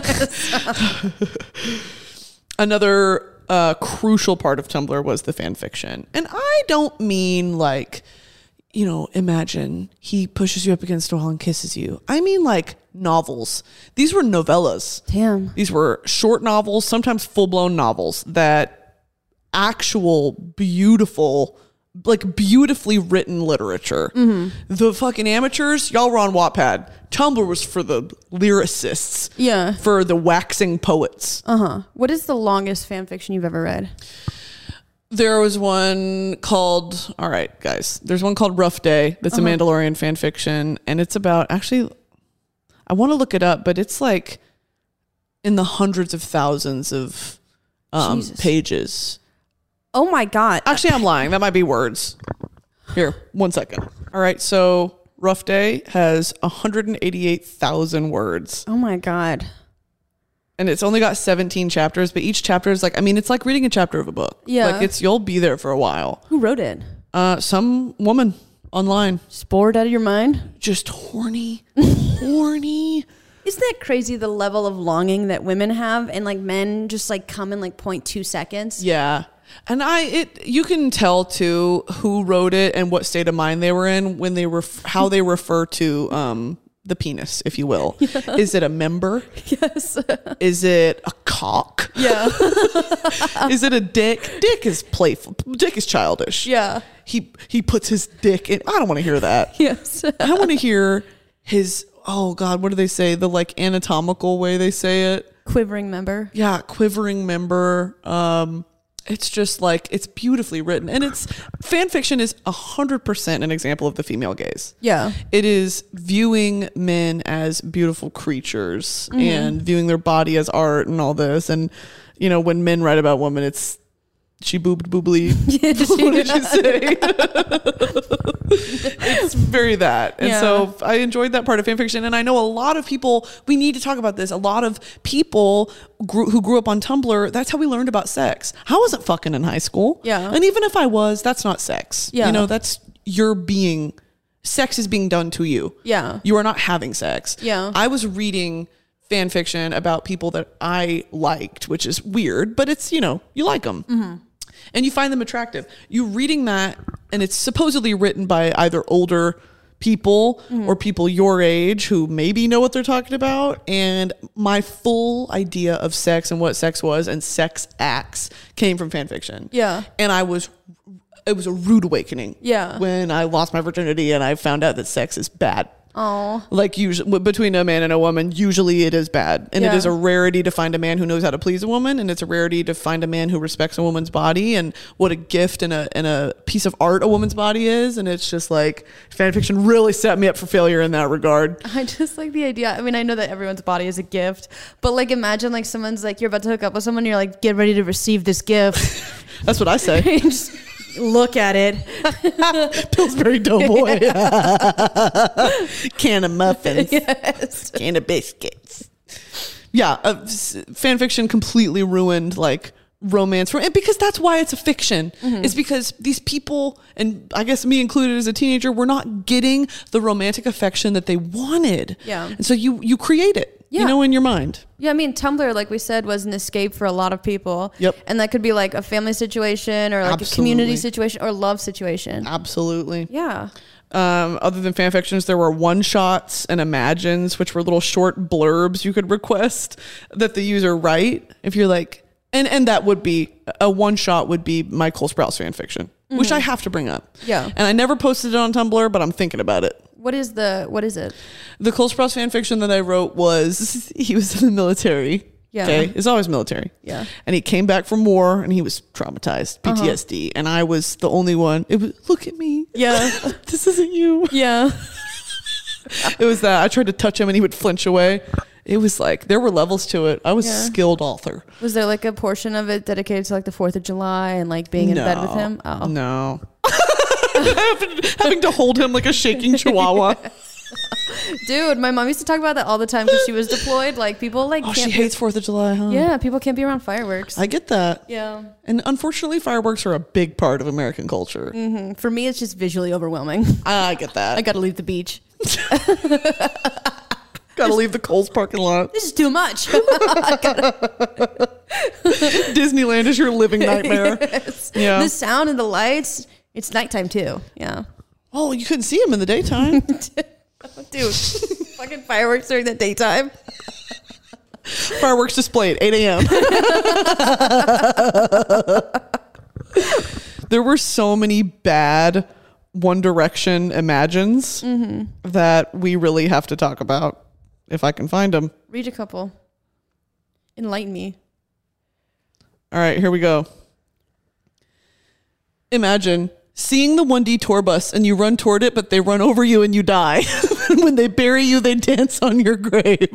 Another crucial part of Tumblr was the fan fiction. And I don't mean like, you know, imagine he pushes you up against a wall and kisses you. I mean like novels. These were novellas. Damn. These were short novels, sometimes full-blown novels that actual beautiful, like beautifully written literature. Mm-hmm. The fucking amateurs, y'all were on Wattpad. Tumblr was for the lyricists. Yeah. For the waxing poets. Uh-huh. What is the longest fan fiction you've ever read? There was one called, all right, guys, there's one called Rough Day. That's a Mandalorian fan fiction. And it's about, actually, I want to look it up, but it's like in the hundreds of thousands of pages. Oh my God. Actually, I'm lying. That might be words. Here, 1 second. All right, so Rough Day has 188,000 words. Oh my God. And it's only got 17 chapters, but each chapter is like, I mean, it's like reading a chapter of a book. Yeah. Like you'll be there for a while. Who wrote it? Some woman online. Just bored out of your mind? Just horny. Horny. Isn't that crazy, the level of longing that women have, and like men just like come in like 0.2 seconds? Yeah. And you can tell too who wrote it and what state of mind they were in when they how they refer to the penis, if you will. Yeah. Is it a member? Yes. Is it a cock? Yeah. Is it a dick? Dick is playful. Dick is childish. Yeah. He puts his dick in. I don't want to hear that. Yes. I want to hear his, oh God, what do they say? The like anatomical way they say it. Quivering member. Yeah, quivering member. It's just like, it's beautifully written. And fan fiction is 100% an example of the female gaze. Yeah. It is viewing men as beautiful creatures and viewing their body as art and all this. And, you know, when men write about women, it's, she boobed boobly. What did you say? It's very that. And so I enjoyed that part of fan fiction. And I know a lot of people, we need to talk about this. A lot of people who grew up on Tumblr, that's how we learned about sex. I wasn't fucking in high school. Yeah. And even if I was, that's not sex. Yeah. You know, that's sex is being done to you. Yeah. You are not having sex. Yeah. I was reading fan fiction about people that I liked, which is weird, but it's, you know, you like them. Mm-hmm. And you find them attractive. You reading that, and it's supposedly written by either older people or people your age who maybe know what they're talking about. And my full idea of sex and what sex was and sex acts came from fan fiction. Yeah. And it was a rude awakening. Yeah. When I lost my virginity and I found out that sex is bad. Oh, Like usually between a man and a woman, usually it is bad. And it is a rarity to find a man who knows how to please a woman. And it's a rarity to find a man who respects a woman's body and what a gift and a piece of art a woman's body is. And it's just like fan fiction really set me up for failure in that regard. I just like the idea. I mean, I know that everyone's body is a gift, but like imagine like someone's like, you're about to hook up with someone, you're like, get ready to receive this gift. That's what I say. Just look at it. Pillsbury Doughboy. Can of muffins. Yes. Can of biscuits. Yeah, fan fiction completely ruined like romance and because that's why it's a fiction. It's because these people, and I guess me included as a teenager, were not getting the romantic affection that they wanted. Yeah. And so you create it. Yeah. you know, in your mind. Yeah, I mean, Tumblr, like we said, was an escape for a lot of people. Yep. And that could be like a family situation or like a community situation or love situation. Absolutely. Yeah. Other than fan fictions, there were one-shots and imagines, which were little short blurbs you could request that the user write. If you're like, and that would be, a one-shot would be my Cole Sprouse fan fiction, which I have to bring up. Yeah. And I never posted it on Tumblr, but I'm thinking about it. What is it? The Cole Sprouse fan fiction that I wrote was, he was in the military. Yeah. Okay. It's always military. Yeah. And he came back from war and he was traumatized, PTSD. And I was the only one. It was, look at me. Yeah. This isn't you. Yeah. It was that I tried to touch him and he would flinch away. It was like, there were levels to it. I was a skilled author. Was there like a portion of it dedicated to like the 4th of July and like being in bed with him? Oh. No. Having to hold him like a shaking chihuahua. Dude, my mom used to talk about that all the time because she was deployed. Like people like Oh, can't she hates 4th of July, huh? Yeah, people can't be around fireworks. I get that. Yeah. And unfortunately, fireworks are a big part of American culture. Mm-hmm. For me, it's just visually overwhelming. I get that. I got to leave the beach. Gotta leave the Kohl's parking lot. This is too much. Disneyland is your living nightmare. Yes. Yeah. The sound and the lights. It's nighttime too. Yeah. Oh, you couldn't see him in the daytime. Dude, fucking fireworks during the daytime. Fireworks display at 8 a.m. There were so many bad One Direction imagines that we really have to talk about if I can find them. Read a couple. Enlighten me. All right, here we go. Imagine seeing the 1D tour bus and you run toward it, but they run over you and you die. When they bury you, they dance on your grave.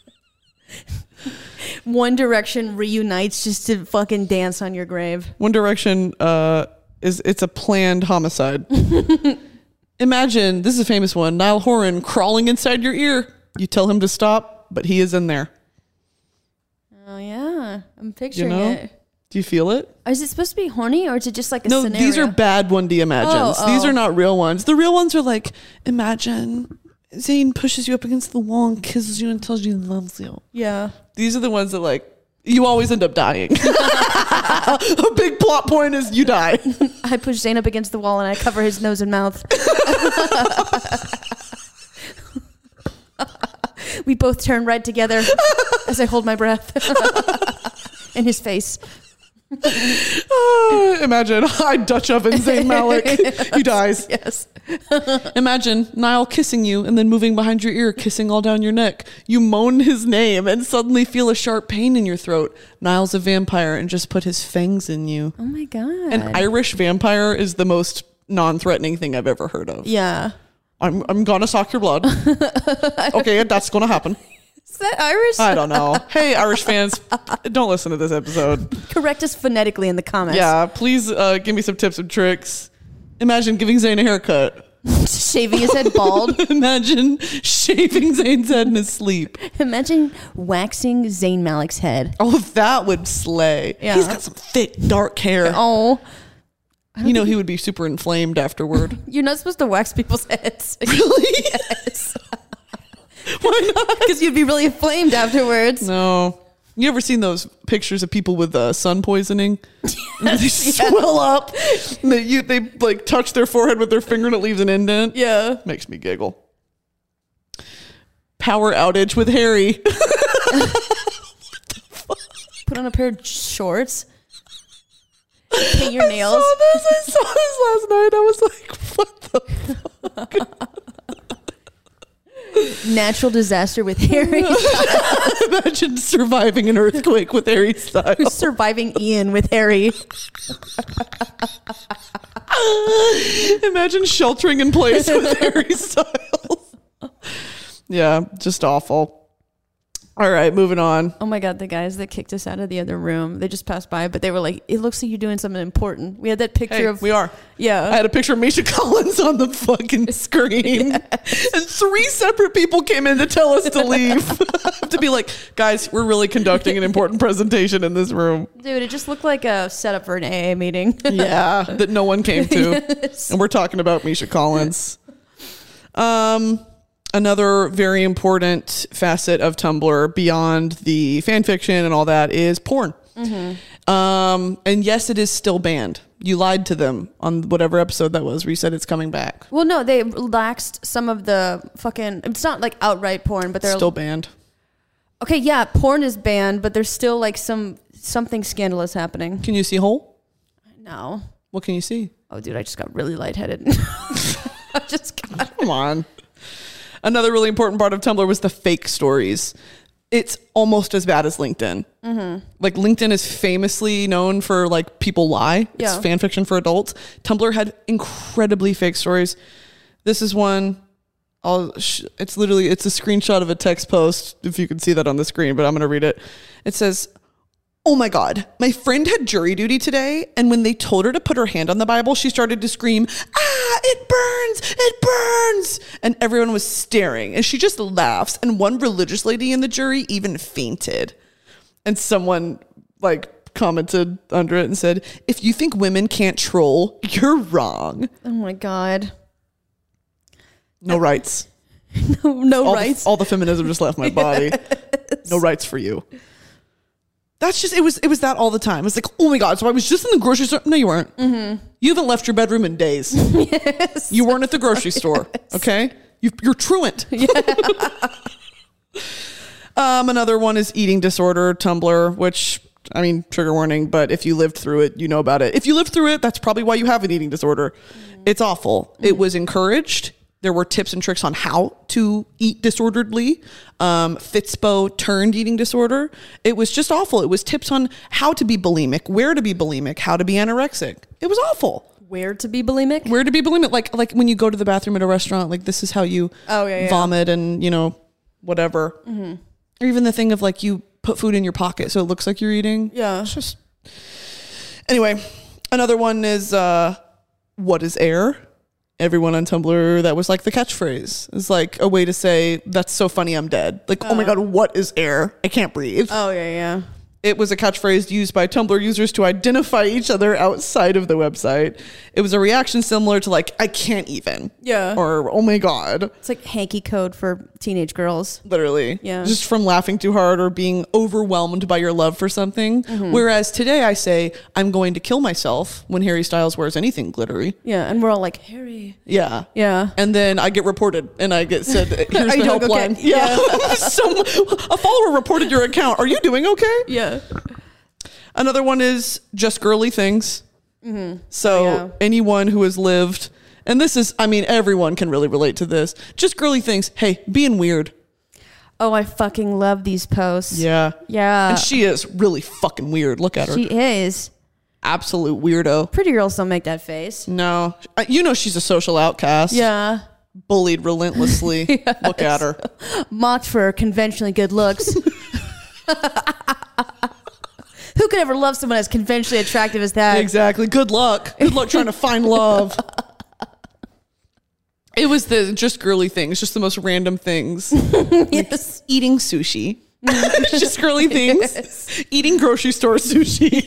One Direction reunites just to fucking dance on your grave. One Direction it's a planned homicide. Imagine, this is a famous one, Niall Horan crawling inside your ear. You tell him to stop, but he is in there. Oh yeah, I'm picturing it. Do you feel it? Is it supposed to be horny or is it just like a No, scenario? these are bad 1D imagines. Oh. These are not real ones. The real ones are like, imagine Zayn pushes you up against the wall and kisses you and tells you he loves you. Yeah. These are the ones that like, you always end up dying. A big plot point is you die. I push Zayn up against the wall and I cover his nose and mouth. We both turn red together as I hold my breath in his face. Imagine I Dutch oven Zayn Malik. He dies. Yes. Imagine Niall kissing you and then moving behind your ear, kissing all down your neck. You moan his name and suddenly feel a sharp pain in your throat. Niall's a vampire and just put his fangs in you. Oh my God. An Irish vampire is the most non-threatening thing I've ever heard of. Yeah. I'm gonna suck your blood. Okay, that's gonna happen. Is that Irish? I don't know. Hey, Irish fans, don't listen to this episode. Correct us phonetically in the comments. Yeah, please give me some tips and tricks. Imagine giving Zayn a haircut. Shaving his head bald. Imagine shaving Zayn's head in his sleep. Imagine waxing Zayn Malik's head. Oh, that would slay. Yeah. He's got some thick, dark hair. Oh. You know, he would be super inflamed afterward. You're not supposed to wax people's heads. Really? Yes. Why not? Because you'd be really inflamed afterwards. No. You ever seen those pictures of people with sun poisoning? They swell up. And they like touch their forehead with their finger and it leaves an indent. Yeah. Makes me giggle. Power outage with Harry. Put on a pair of shorts. Paint your nails. I saw this last night. I was like, what the fuck? Natural disaster with Harry. Imagine surviving an earthquake with Harry Styles. Surviving Ian with Harry. Imagine sheltering in place with Harry Styles. Yeah, just awful. All right, moving on. Oh my God, the guys that kicked us out of the other room, they just passed by, but they were like, it looks like you're doing something important. We had that picture Hey, of... we are. Yeah. I had a picture of Misha Collins on the fucking screen. Yes. And 3 separate people came in to tell us to leave. To be like, guys, we're really conducting an important presentation in this room. Dude, it just looked like a setup for an AA meeting. Yeah, that no one came to. Yes. And we're talking about Misha Collins. Another very important facet of Tumblr beyond the fan fiction and all that is porn. And yes, it is still banned. You lied to them on whatever episode that was where you said it's coming back. Well, no, they laxed some of the fucking... It's not like outright porn, but they're... Still banned. Okay, yeah, porn is banned, but there's still like something scandalous happening. Can you see whole? No. What can you see? Oh, dude, I just got really lightheaded. Come on. Another really important part of Tumblr was the fake stories. It's almost as bad as LinkedIn. Like LinkedIn is famously known for like people lie. It's fan fiction for adults. Tumblr had incredibly fake stories. This is one. It's a screenshot of a text post, if you can see that on the screen, but I'm going to read it. It says, "Oh my God, my friend had jury duty today, and when they told her to put her hand on the Bible, she started to scream, 'Ah, it burns, it burns!' And everyone was staring, and she just laughs, and one religious lady in the jury even fainted." And someone like commented under it and said, "If you think women can't troll, you're wrong." Oh my God. No rights. No rights. All the feminism just left my body. No rights for you. That's just, it was that all the time. It's like, oh my God, so I was just in the grocery store. No, you weren't. You haven't left your bedroom in days. Yes. You weren't at the grocery store. Okay. You're truant. Yeah. Another one is eating disorder Tumblr, which, I mean, trigger warning, but if you lived through it, you know about it. If you lived through it, that's probably why you have an eating disorder. It's awful. It was encouraged. There were tips and tricks on how to eat disorderedly. Fitspo turned eating disorder. It was just awful. It was tips on how to be bulimic, where to be bulimic, how to be anorexic. It was awful. Where to be bulimic? Where to be bulimic. Like when you go to the bathroom at a restaurant, like this is how you vomit and, whatever. Or even the thing of like you put food in your pocket so it looks like you're eating. Yeah. It's just... Anyway, another one is what is air? Everyone on Tumblr, that was like the catchphrase. It's like a way to say, that's so funny, I'm dead. Like, oh my God, what is air? I can't breathe. Oh, yeah. It was a catchphrase used by Tumblr users to identify each other outside of the website. It was a reaction similar to like, I can't even. Yeah. Or, oh my God. It's like hanky code for teenage girls. Literally. Yeah. Just from laughing too hard or being overwhelmed by your love for something. Whereas today I say, I'm going to kill myself when Harry Styles wears anything glittery. Yeah. And we're all like, Harry. Yeah. Yeah. And then I get reported and I get said, here's the helpline. Okay? Yeah. A follower reported your account. Are you doing okay? Yeah. Another one is just girly things. So anyone who has lived, and this is, I mean, everyone can really relate to this. Just girly things. Hey, being weird. Oh, I fucking love these posts. Yeah. Yeah. And she is really fucking weird. Look at her. She is. Absolute weirdo. Pretty girls don't make that face. No. She's a social outcast. Yeah. Bullied relentlessly. Yes. Look at her. Mocked for her conventionally good looks. Who could ever love someone as conventionally attractive as that? Exactly. Good luck. Good luck trying to find love. It was the just girly things, just the most random things. Yes. Like eating sushi. Just girly things. Yes. Eating grocery store sushi.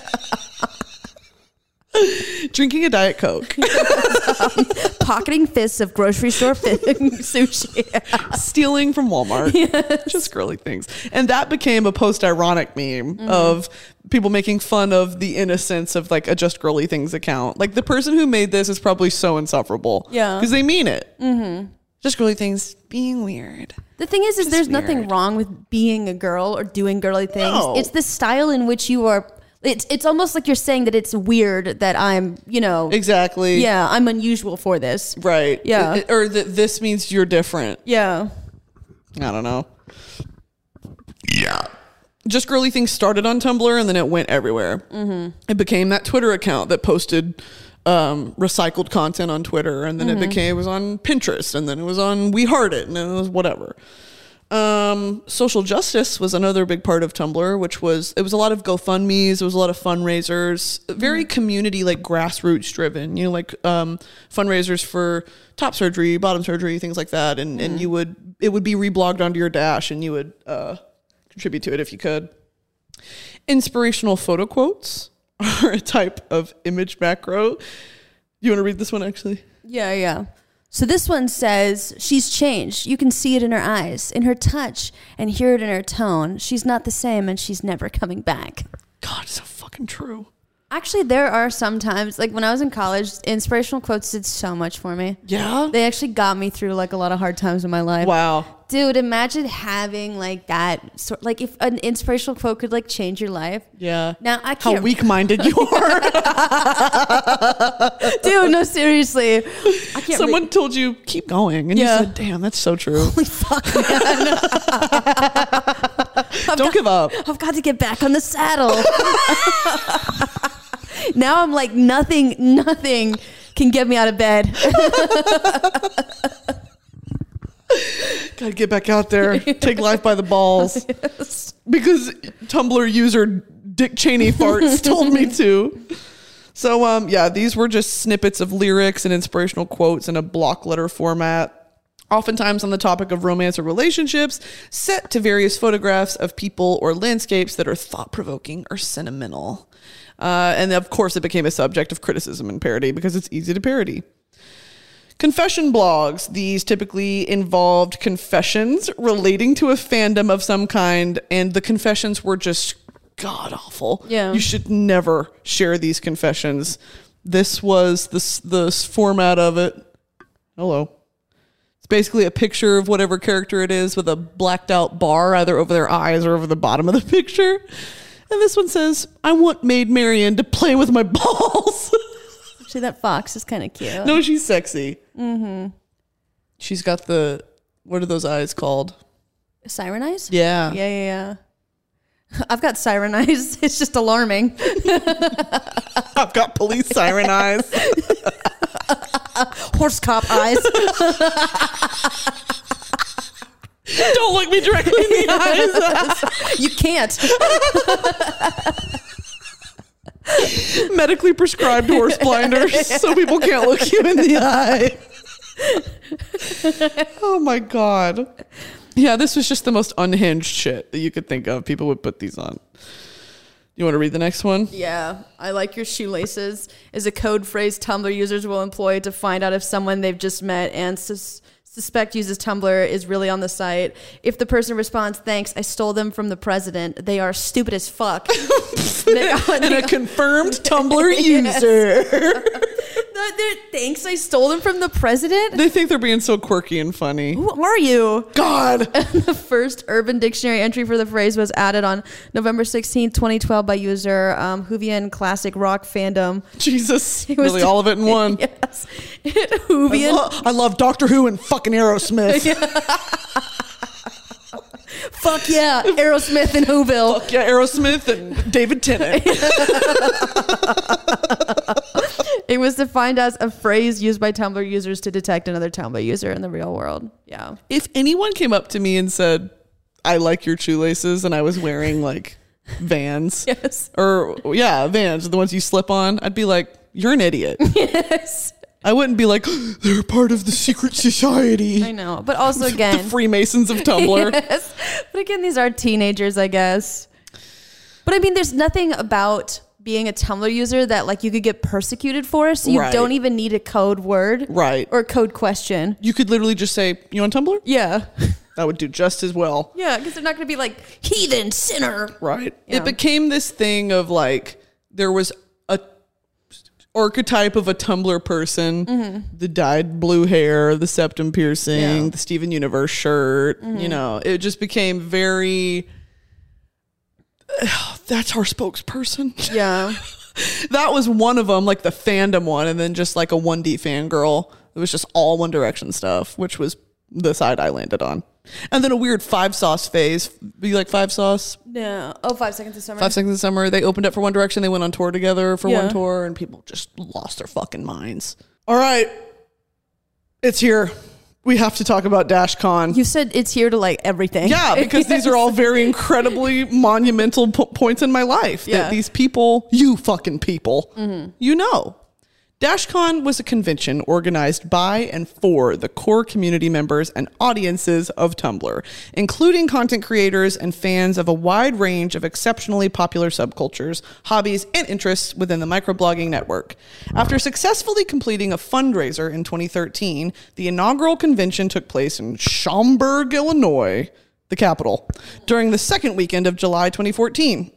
Drinking a Diet Coke. Pocketing fists of grocery store sushi. Stealing from Walmart. Yes. Just girly things. And that became a post-ironic meme of people making fun of the innocence of like a just girly things account. Like the person who made this is probably so insufferable. Yeah. Because they mean it. Just girly things, being weird. The thing is there's nothing wrong with being a girl or doing girly things. No. It's the style in which you are. It's almost like you're saying that it's weird that I'm, Exactly. Yeah, I'm unusual for this. Right. Yeah. Or that this means you're different. Yeah. I don't know. Yeah. Just girly things started on Tumblr and then it went everywhere. It became that Twitter account that posted recycled content on Twitter, and then it was on Pinterest, and then it was on We Heart It, and then it was whatever. Social justice was another big part of Tumblr, it was a lot of GoFundMes, it was a lot of fundraisers, very community, like grassroots driven, fundraisers for top surgery, bottom surgery, things like that. And it would be reblogged onto your dash and you would, contribute to it if you could. Inspirational photo quotes are a type of image macro. You want to read this one actually? Yeah. So this one says, she's changed. You can see it in her eyes, in her touch, and hear it in her tone. She's not the same, and she's never coming back. God, it's so fucking true. Actually, there are some times, like when I was in college, inspirational quotes did so much for me. Yeah? They actually got me through like a lot of hard times in my life. Wow. Dude, imagine having like that sort, like if an inspirational quote could like change your life. Yeah. Now I can't. How weak-minded you are. Dude, no, seriously. I can't. Someone told you, keep going. And you said, damn, that's so true. Holy fuck, man. Don't give up. I've got to get back on the saddle. Now I'm like, nothing can get me out of bed. Gotta get back out there. Take life by the balls. Yes. Because Tumblr user Dick Cheney farts told me to. So, these were just snippets of lyrics and inspirational quotes in a block letter format, oftentimes on the topic of romance or relationships, set to various photographs of people or landscapes that are thought-provoking or sentimental. And of course, it became a subject of criticism and parody because it's easy to parody. Confession blogs. These typically involved confessions relating to a fandom of some kind, and the confessions were just god-awful. Yeah. You should never share these confessions. This was the format of it. Hello. It's basically a picture of whatever character it is with a blacked out bar either over their eyes or over the bottom of the picture. And this one says, I want Maid Marian to play with my balls. Actually, that fox is kind of cute. No, she's sexy. Mm-hmm. She's got what are those eyes called? Siren eyes? Yeah. Yeah. I've got siren eyes. It's just alarming. I've got police siren eyes. Horse cop eyes. Don't look me directly in the eyes. You can't. Medically prescribed horse blinders so people can't look you in the eye. Oh my God. Yeah, this was just the most unhinged shit that you could think of. People would put these on. You want to read the next one? Yeah. I like your shoelaces is a code phrase Tumblr users will employ to find out if someone they've just met and suspect uses Tumblr is really on the site. If the person responds, thanks, I stole them from the president, they are stupid as fuck. And a confirmed Tumblr user. Thanks, I stole them from the president? They think they're being so quirky and funny. Who are you? God. The first Urban Dictionary entry for the phrase was added on November 16th, 2012 by user Whovian Classic Rock Fandom. Jesus. Really all of it in one. Yes. Whovian. I love Doctor Who and fucking Aerosmith. Fuck yeah, Aerosmith and Whoville. Fuck yeah, Aerosmith and David Tennant. It was defined as a phrase used by Tumblr users to detect another Tumblr user in the real world. Yeah. If anyone came up to me and said, I like your shoelaces, and I was wearing like Vans. Yes. Or yeah, Vans, the ones you slip on, I'd be like, you're an idiot. Yes. I wouldn't be like, they're part of the secret society. I know. But also again, the Freemasons of Tumblr. Yes. But again, these are teenagers, I guess. But I mean, there's nothing about being a Tumblr user that like you could get persecuted for, so you don't even need a code word, right, or a code question. You could literally just say, you on Tumblr? Yeah. That would do just as well. Yeah, because they're not going to be like, heathen, sinner. Right. Yeah. It became this thing of like, there was a archetype of a Tumblr person, the dyed blue hair, the septum piercing, the Steven Universe shirt, you know, it just became very, that's our spokesperson. Yeah. That was one of them, like the fandom one, and then just like a 1D fangirl. It was just all One Direction stuff, which was the side I landed on. And then a weird 5 Sauce phase. You like 5 Sauce? No. Oh, 5 Seconds of Summer. 5 Seconds of Summer. They opened up for One Direction. They went on tour together for one tour, and people just lost their fucking minds. All right. It's here. We have to talk about DashCon. You said it's here to like everything. Yeah, because these are all very incredibly monumental points in my life. Yeah. That these people, you fucking people, you know. DashCon was a convention organized by and for the core community members and audiences of Tumblr, including content creators and fans of a wide range of exceptionally popular subcultures, hobbies, and interests within the microblogging network. After successfully completing a fundraiser in 2013, the inaugural convention took place in Schaumburg, Illinois, the capital, during the second weekend of July 2014.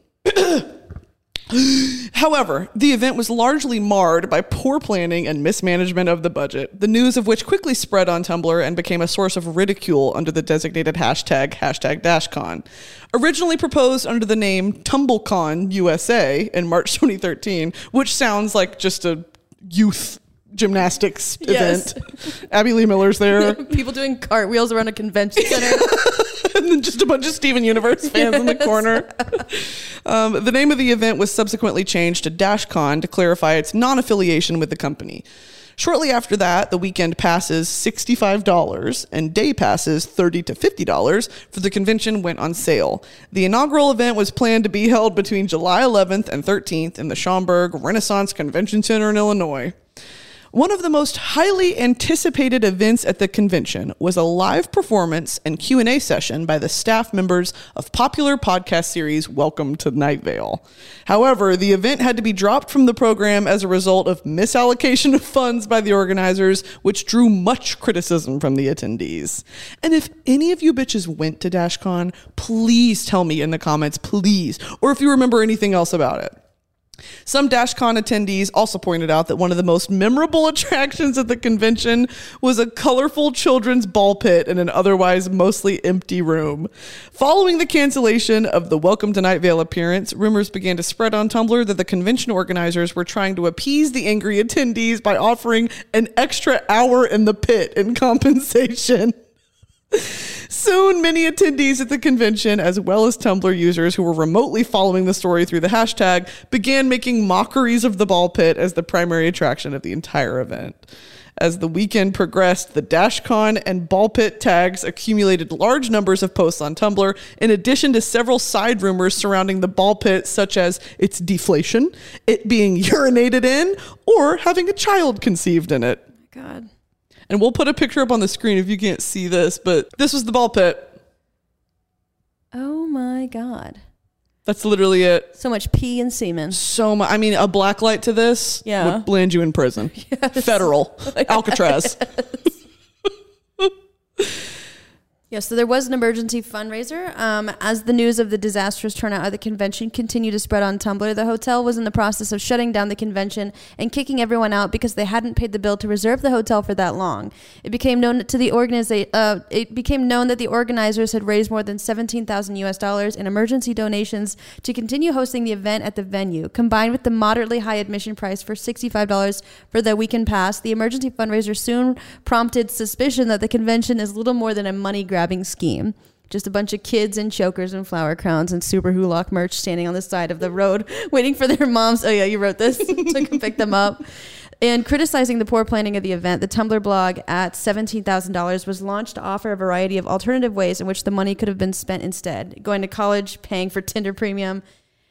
However, the event was largely marred by poor planning and mismanagement of the budget, the news of which quickly spread on Tumblr and became a source of ridicule under the designated hashtag DashCon. Originally proposed under the name TumbleCon USA in March 2013, which sounds like just a youth gymnastics event. Abby Lee Miller's there. People doing cartwheels around a convention center. And then just a bunch of Steven Universe fans in the corner. The name of the event was subsequently changed to DashCon to clarify its non-affiliation with the company. Shortly after that, the weekend passes $65 and day passes $30 to $50 for the convention went on sale. The inaugural event was planned to be held between July 11th and 13th in the Schaumburg Renaissance Convention Center in Illinois. One of the most highly anticipated events at the convention was a live performance and Q&A session by the staff members of popular podcast series Welcome to Night Vale. However, the event had to be dropped from the program as a result of misallocation of funds by the organizers, which drew much criticism from the attendees. And if any of you bitches went to DashCon, please tell me in the comments, please, or if you remember anything else about it. Some DashCon attendees also pointed out that one of the most memorable attractions at the convention was a colorful children's ball pit in an otherwise mostly empty room. Following the cancellation of the Welcome to Night Vale appearance, rumors began to spread on Tumblr that the convention organizers were trying to appease the angry attendees by offering an extra hour in the pit in compensation. Soon, many attendees at the convention, as well as Tumblr users who were remotely following the story through the hashtag, began making mockeries of the ball pit as the primary attraction of the entire event. As the weekend progressed, the DashCon and ball pit tags accumulated large numbers of posts on Tumblr, in addition to several side rumors surrounding the ball pit, such as its deflation, it being urinated in, or having a child conceived in it. God. And we'll put a picture up on the screen if you can't see this, but this was the ball pit. Oh my God. That's literally it. So much pee and semen. So much. I mean, a black light to this would land you in prison. Yes. Federal. Alcatraz. Yes, so there was an emergency fundraiser. As the news of the disastrous turnout at the convention continued to spread on Tumblr, the hotel was in the process of shutting down the convention and kicking everyone out because they hadn't paid the bill to reserve the hotel for that long. It became known that the organizers had raised more than $17,000 in emergency donations to continue hosting the event at the venue. Combined with the moderately high admission price for $65 for the weekend pass, the emergency fundraiser soon prompted suspicion that the convention is little more than a money grabbing scheme. Just a bunch of kids in chokers and flower crowns and Super Hulock merch standing on the side of the road waiting for their moms. Oh yeah, you wrote this. To come pick them up. And criticizing the poor planning of the event, the Tumblr blog at $17,000 was launched to offer a variety of alternative ways in which the money could have been spent instead. Going to college, paying for Tinder Premium.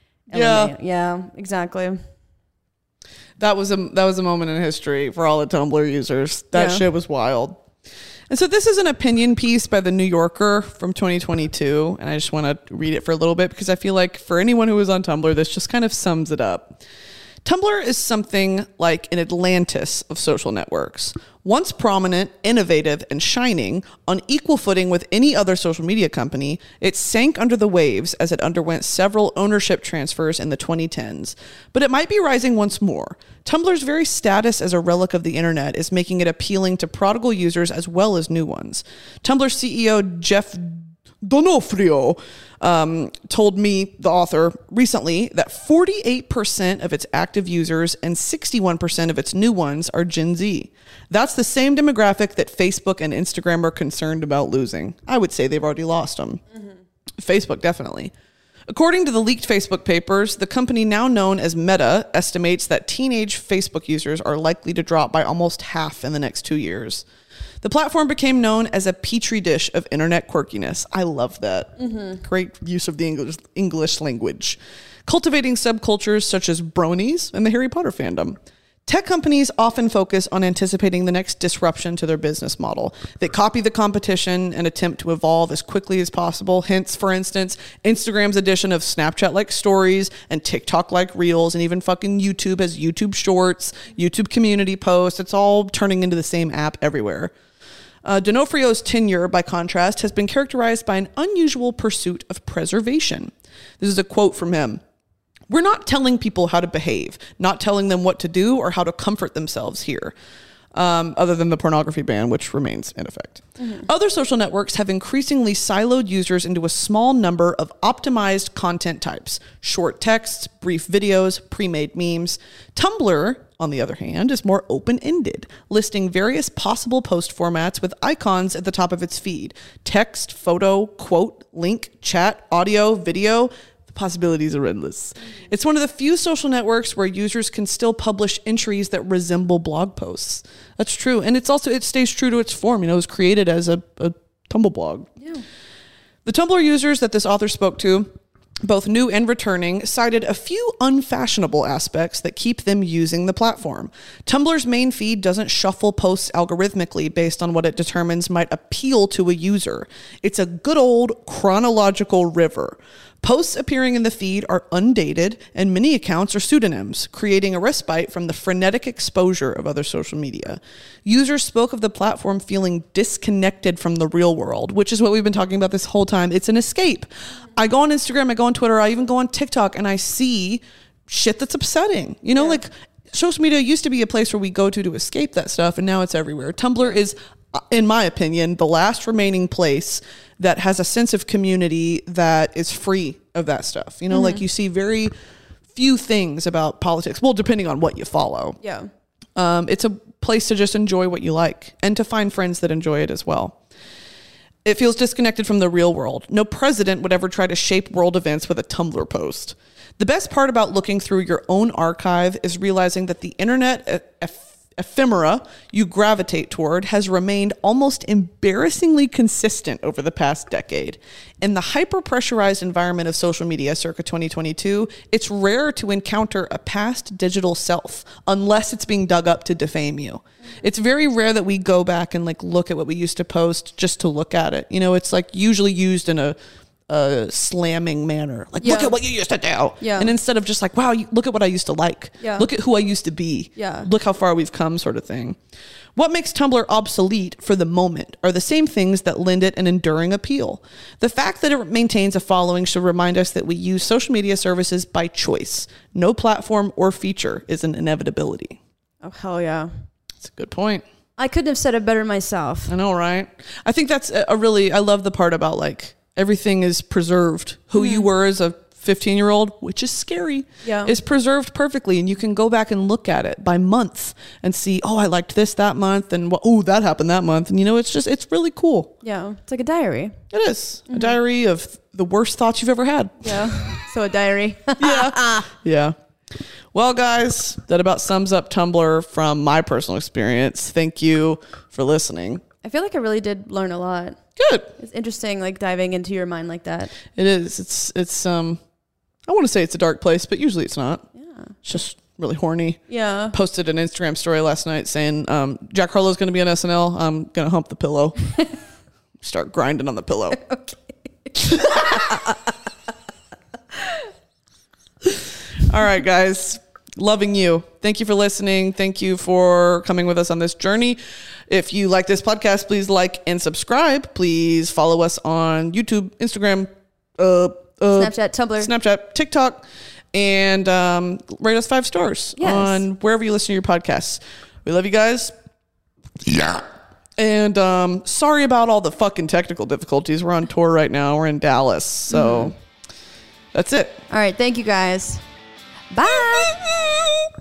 Yeah, exactly. That was a moment in history for all the Tumblr users. That shit was wild. And so this is an opinion piece by The New Yorker from 2022, and I just want to read it for a little bit because I feel like for anyone who is on Tumblr, this just kind of sums it up. Tumblr is something like an Atlantis of social networks. Once prominent, innovative, and shining, on equal footing with any other social media company, it sank under the waves as it underwent several ownership transfers in the 2010s. But it might be rising once more. Tumblr's very status as a relic of the internet is making it appealing to prodigal users as well as new ones. Tumblr CEO Jeff D'Onofrio told me, the author, recently that 48% of its active users and 61% of its new ones are Gen Z. That's the same demographic that Facebook and Instagram are concerned about losing. I would say they've already lost them. Mm-hmm. Facebook, definitely. According to the leaked Facebook papers, the company now known as Meta estimates that teenage Facebook users are likely to drop by almost half in the next 2 years. The platform became known as a petri dish of internet quirkiness. I love that. Mm-hmm. Great use of the English language. Cultivating subcultures such as bronies and the Harry Potter fandom. Tech companies often focus on anticipating the next disruption to their business model. They copy the competition and attempt to evolve as quickly as possible. Hence, for instance, Instagram's addition of Snapchat-like stories and TikTok-like reels, and even fucking YouTube has YouTube Shorts, YouTube community posts. It's all turning into the same app everywhere. D'Onofrio's tenure, by contrast, has been characterized by an unusual pursuit of preservation. This is a quote from him. "We're not telling people how to behave, not telling them what to do or how to comfort themselves here." Other than the pornography ban, which remains in effect. Other social networks have increasingly siloed users into a small number of optimized content types: short texts, brief videos, pre-made memes. Tumblr, on the other hand, is more open-ended, listing various possible post formats with icons at the top of its feed: text, photo, quote, link, chat, audio, video. Possibilities are endless. It's one of the few social networks where users can still publish entries that resemble blog posts. That's true. And it stays true to its form. It was created as a Tumblr blog. Yeah. The Tumblr users that this author spoke to, both new and returning, cited a few unfashionable aspects that keep them using the platform. Tumblr's main feed doesn't shuffle posts algorithmically based on what it determines might appeal to a user. It's a good old chronological river. Posts appearing in the feed are undated, and many accounts are pseudonyms, creating a respite from the frenetic exposure of other social media. Users spoke of the platform feeling disconnected from the real world, which is what we've been talking about this whole time. It's an escape. I go on Instagram, I go on Twitter, I even go on TikTok, and I see shit that's upsetting. Like social media used to be a place where we go to escape that stuff, and now it's everywhere. Tumblr is, in my opinion, the last remaining place that has a sense of community that is free of that stuff. Like you see very few things about politics. Well, depending on what you follow. Yeah. It's a place to just enjoy what you like and to find friends that enjoy it as well. It feels disconnected from the real world. No president would ever try to shape world events with a Tumblr post. The best part about looking through your own archive is realizing that the internet ephemera you gravitate toward has remained almost embarrassingly consistent over the past decade. In the hyper-pressurized environment of social media circa 2022, it's rare to encounter a past digital self unless it's being dug up to defame you. It's very rare that we go back and look at what we used to post just to look at it. It's usually used in a slamming manner. Look at what you used to do. Yeah. And instead of just wow, look at what I used to like. Yeah. Look at who I used to be. Yeah. Look how far we've come, sort of thing. What makes Tumblr obsolete for the moment are the same things that lend it an enduring appeal. The fact that it maintains a following should remind us that we use social media services by choice. No platform or feature is an inevitability. Oh, hell yeah. That's a good point. I couldn't have said it better myself. I know, right? I think that's I love the part about everything is preserved. Who you were as a 15-year-old, which is scary, is preserved perfectly. And you can go back and look at it by month and see, I liked this that month. And that happened that month. And it's really cool. Yeah. It's like a diary. It is. A diary of the worst thoughts you've ever had. Yeah. So a diary. Yeah. Yeah. Well, guys, that about sums up Tumblr from my personal experience. Thank you for listening. I feel like I really did learn a lot. Good. It's interesting, diving into your mind like that. It is. It's I want to say it's a dark place, but usually it's not. Yeah. It's just really horny. Yeah. Posted an Instagram story last night saying, Jack Harlow's going to be on SNL. I'm going to hump the pillow. Start grinding on the pillow. Okay. All right, guys. Loving you. Thank you for listening. Thank you for coming with us on this journey. If you like this podcast, please like and subscribe. Please follow us on YouTube, Instagram, Snapchat, Tumblr, TikTok, and rate us 5 stars on wherever you listen to your podcasts. We love you guys. Yeah. And sorry about all the fucking technical difficulties. We're on tour right now. We're in Dallas. So that's it. All right. Thank you, guys. Bye.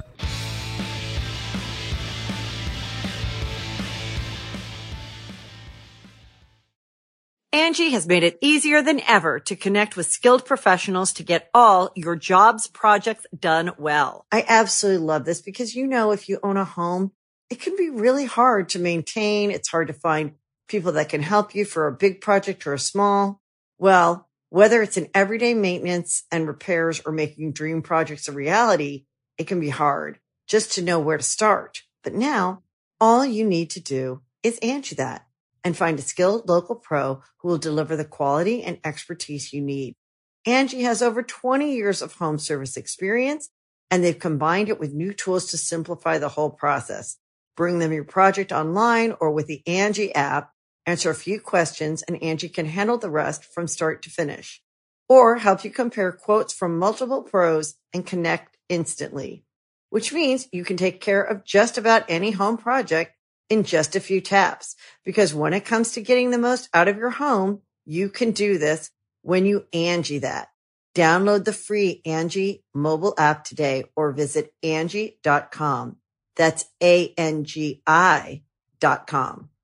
Angie has made it easier than ever to connect with skilled professionals to get all your jobs projects done well. I absolutely love this because, if you own a home, it can be really hard to maintain. It's hard to find people that can help you for a big project or a small. Well, whether it's in everyday maintenance and repairs or making dream projects a reality, it can be hard. just to know where to start. But now, all you need to do is Angie that and find a skilled local pro who will deliver the quality and expertise you need. Angie has over 20 years of home service experience, and they've combined it with new tools to simplify the whole process. Bring them your project online or with the Angie app, answer a few questions, and Angie can handle the rest from start to finish. Or help you compare quotes from multiple pros and connect instantly, which means you can take care of just about any home project in just a few taps. Because when it comes to getting the most out of your home, you can do this when you Angie that. Download the free Angie mobile app today or visit Angie.com. That's ANGI.com.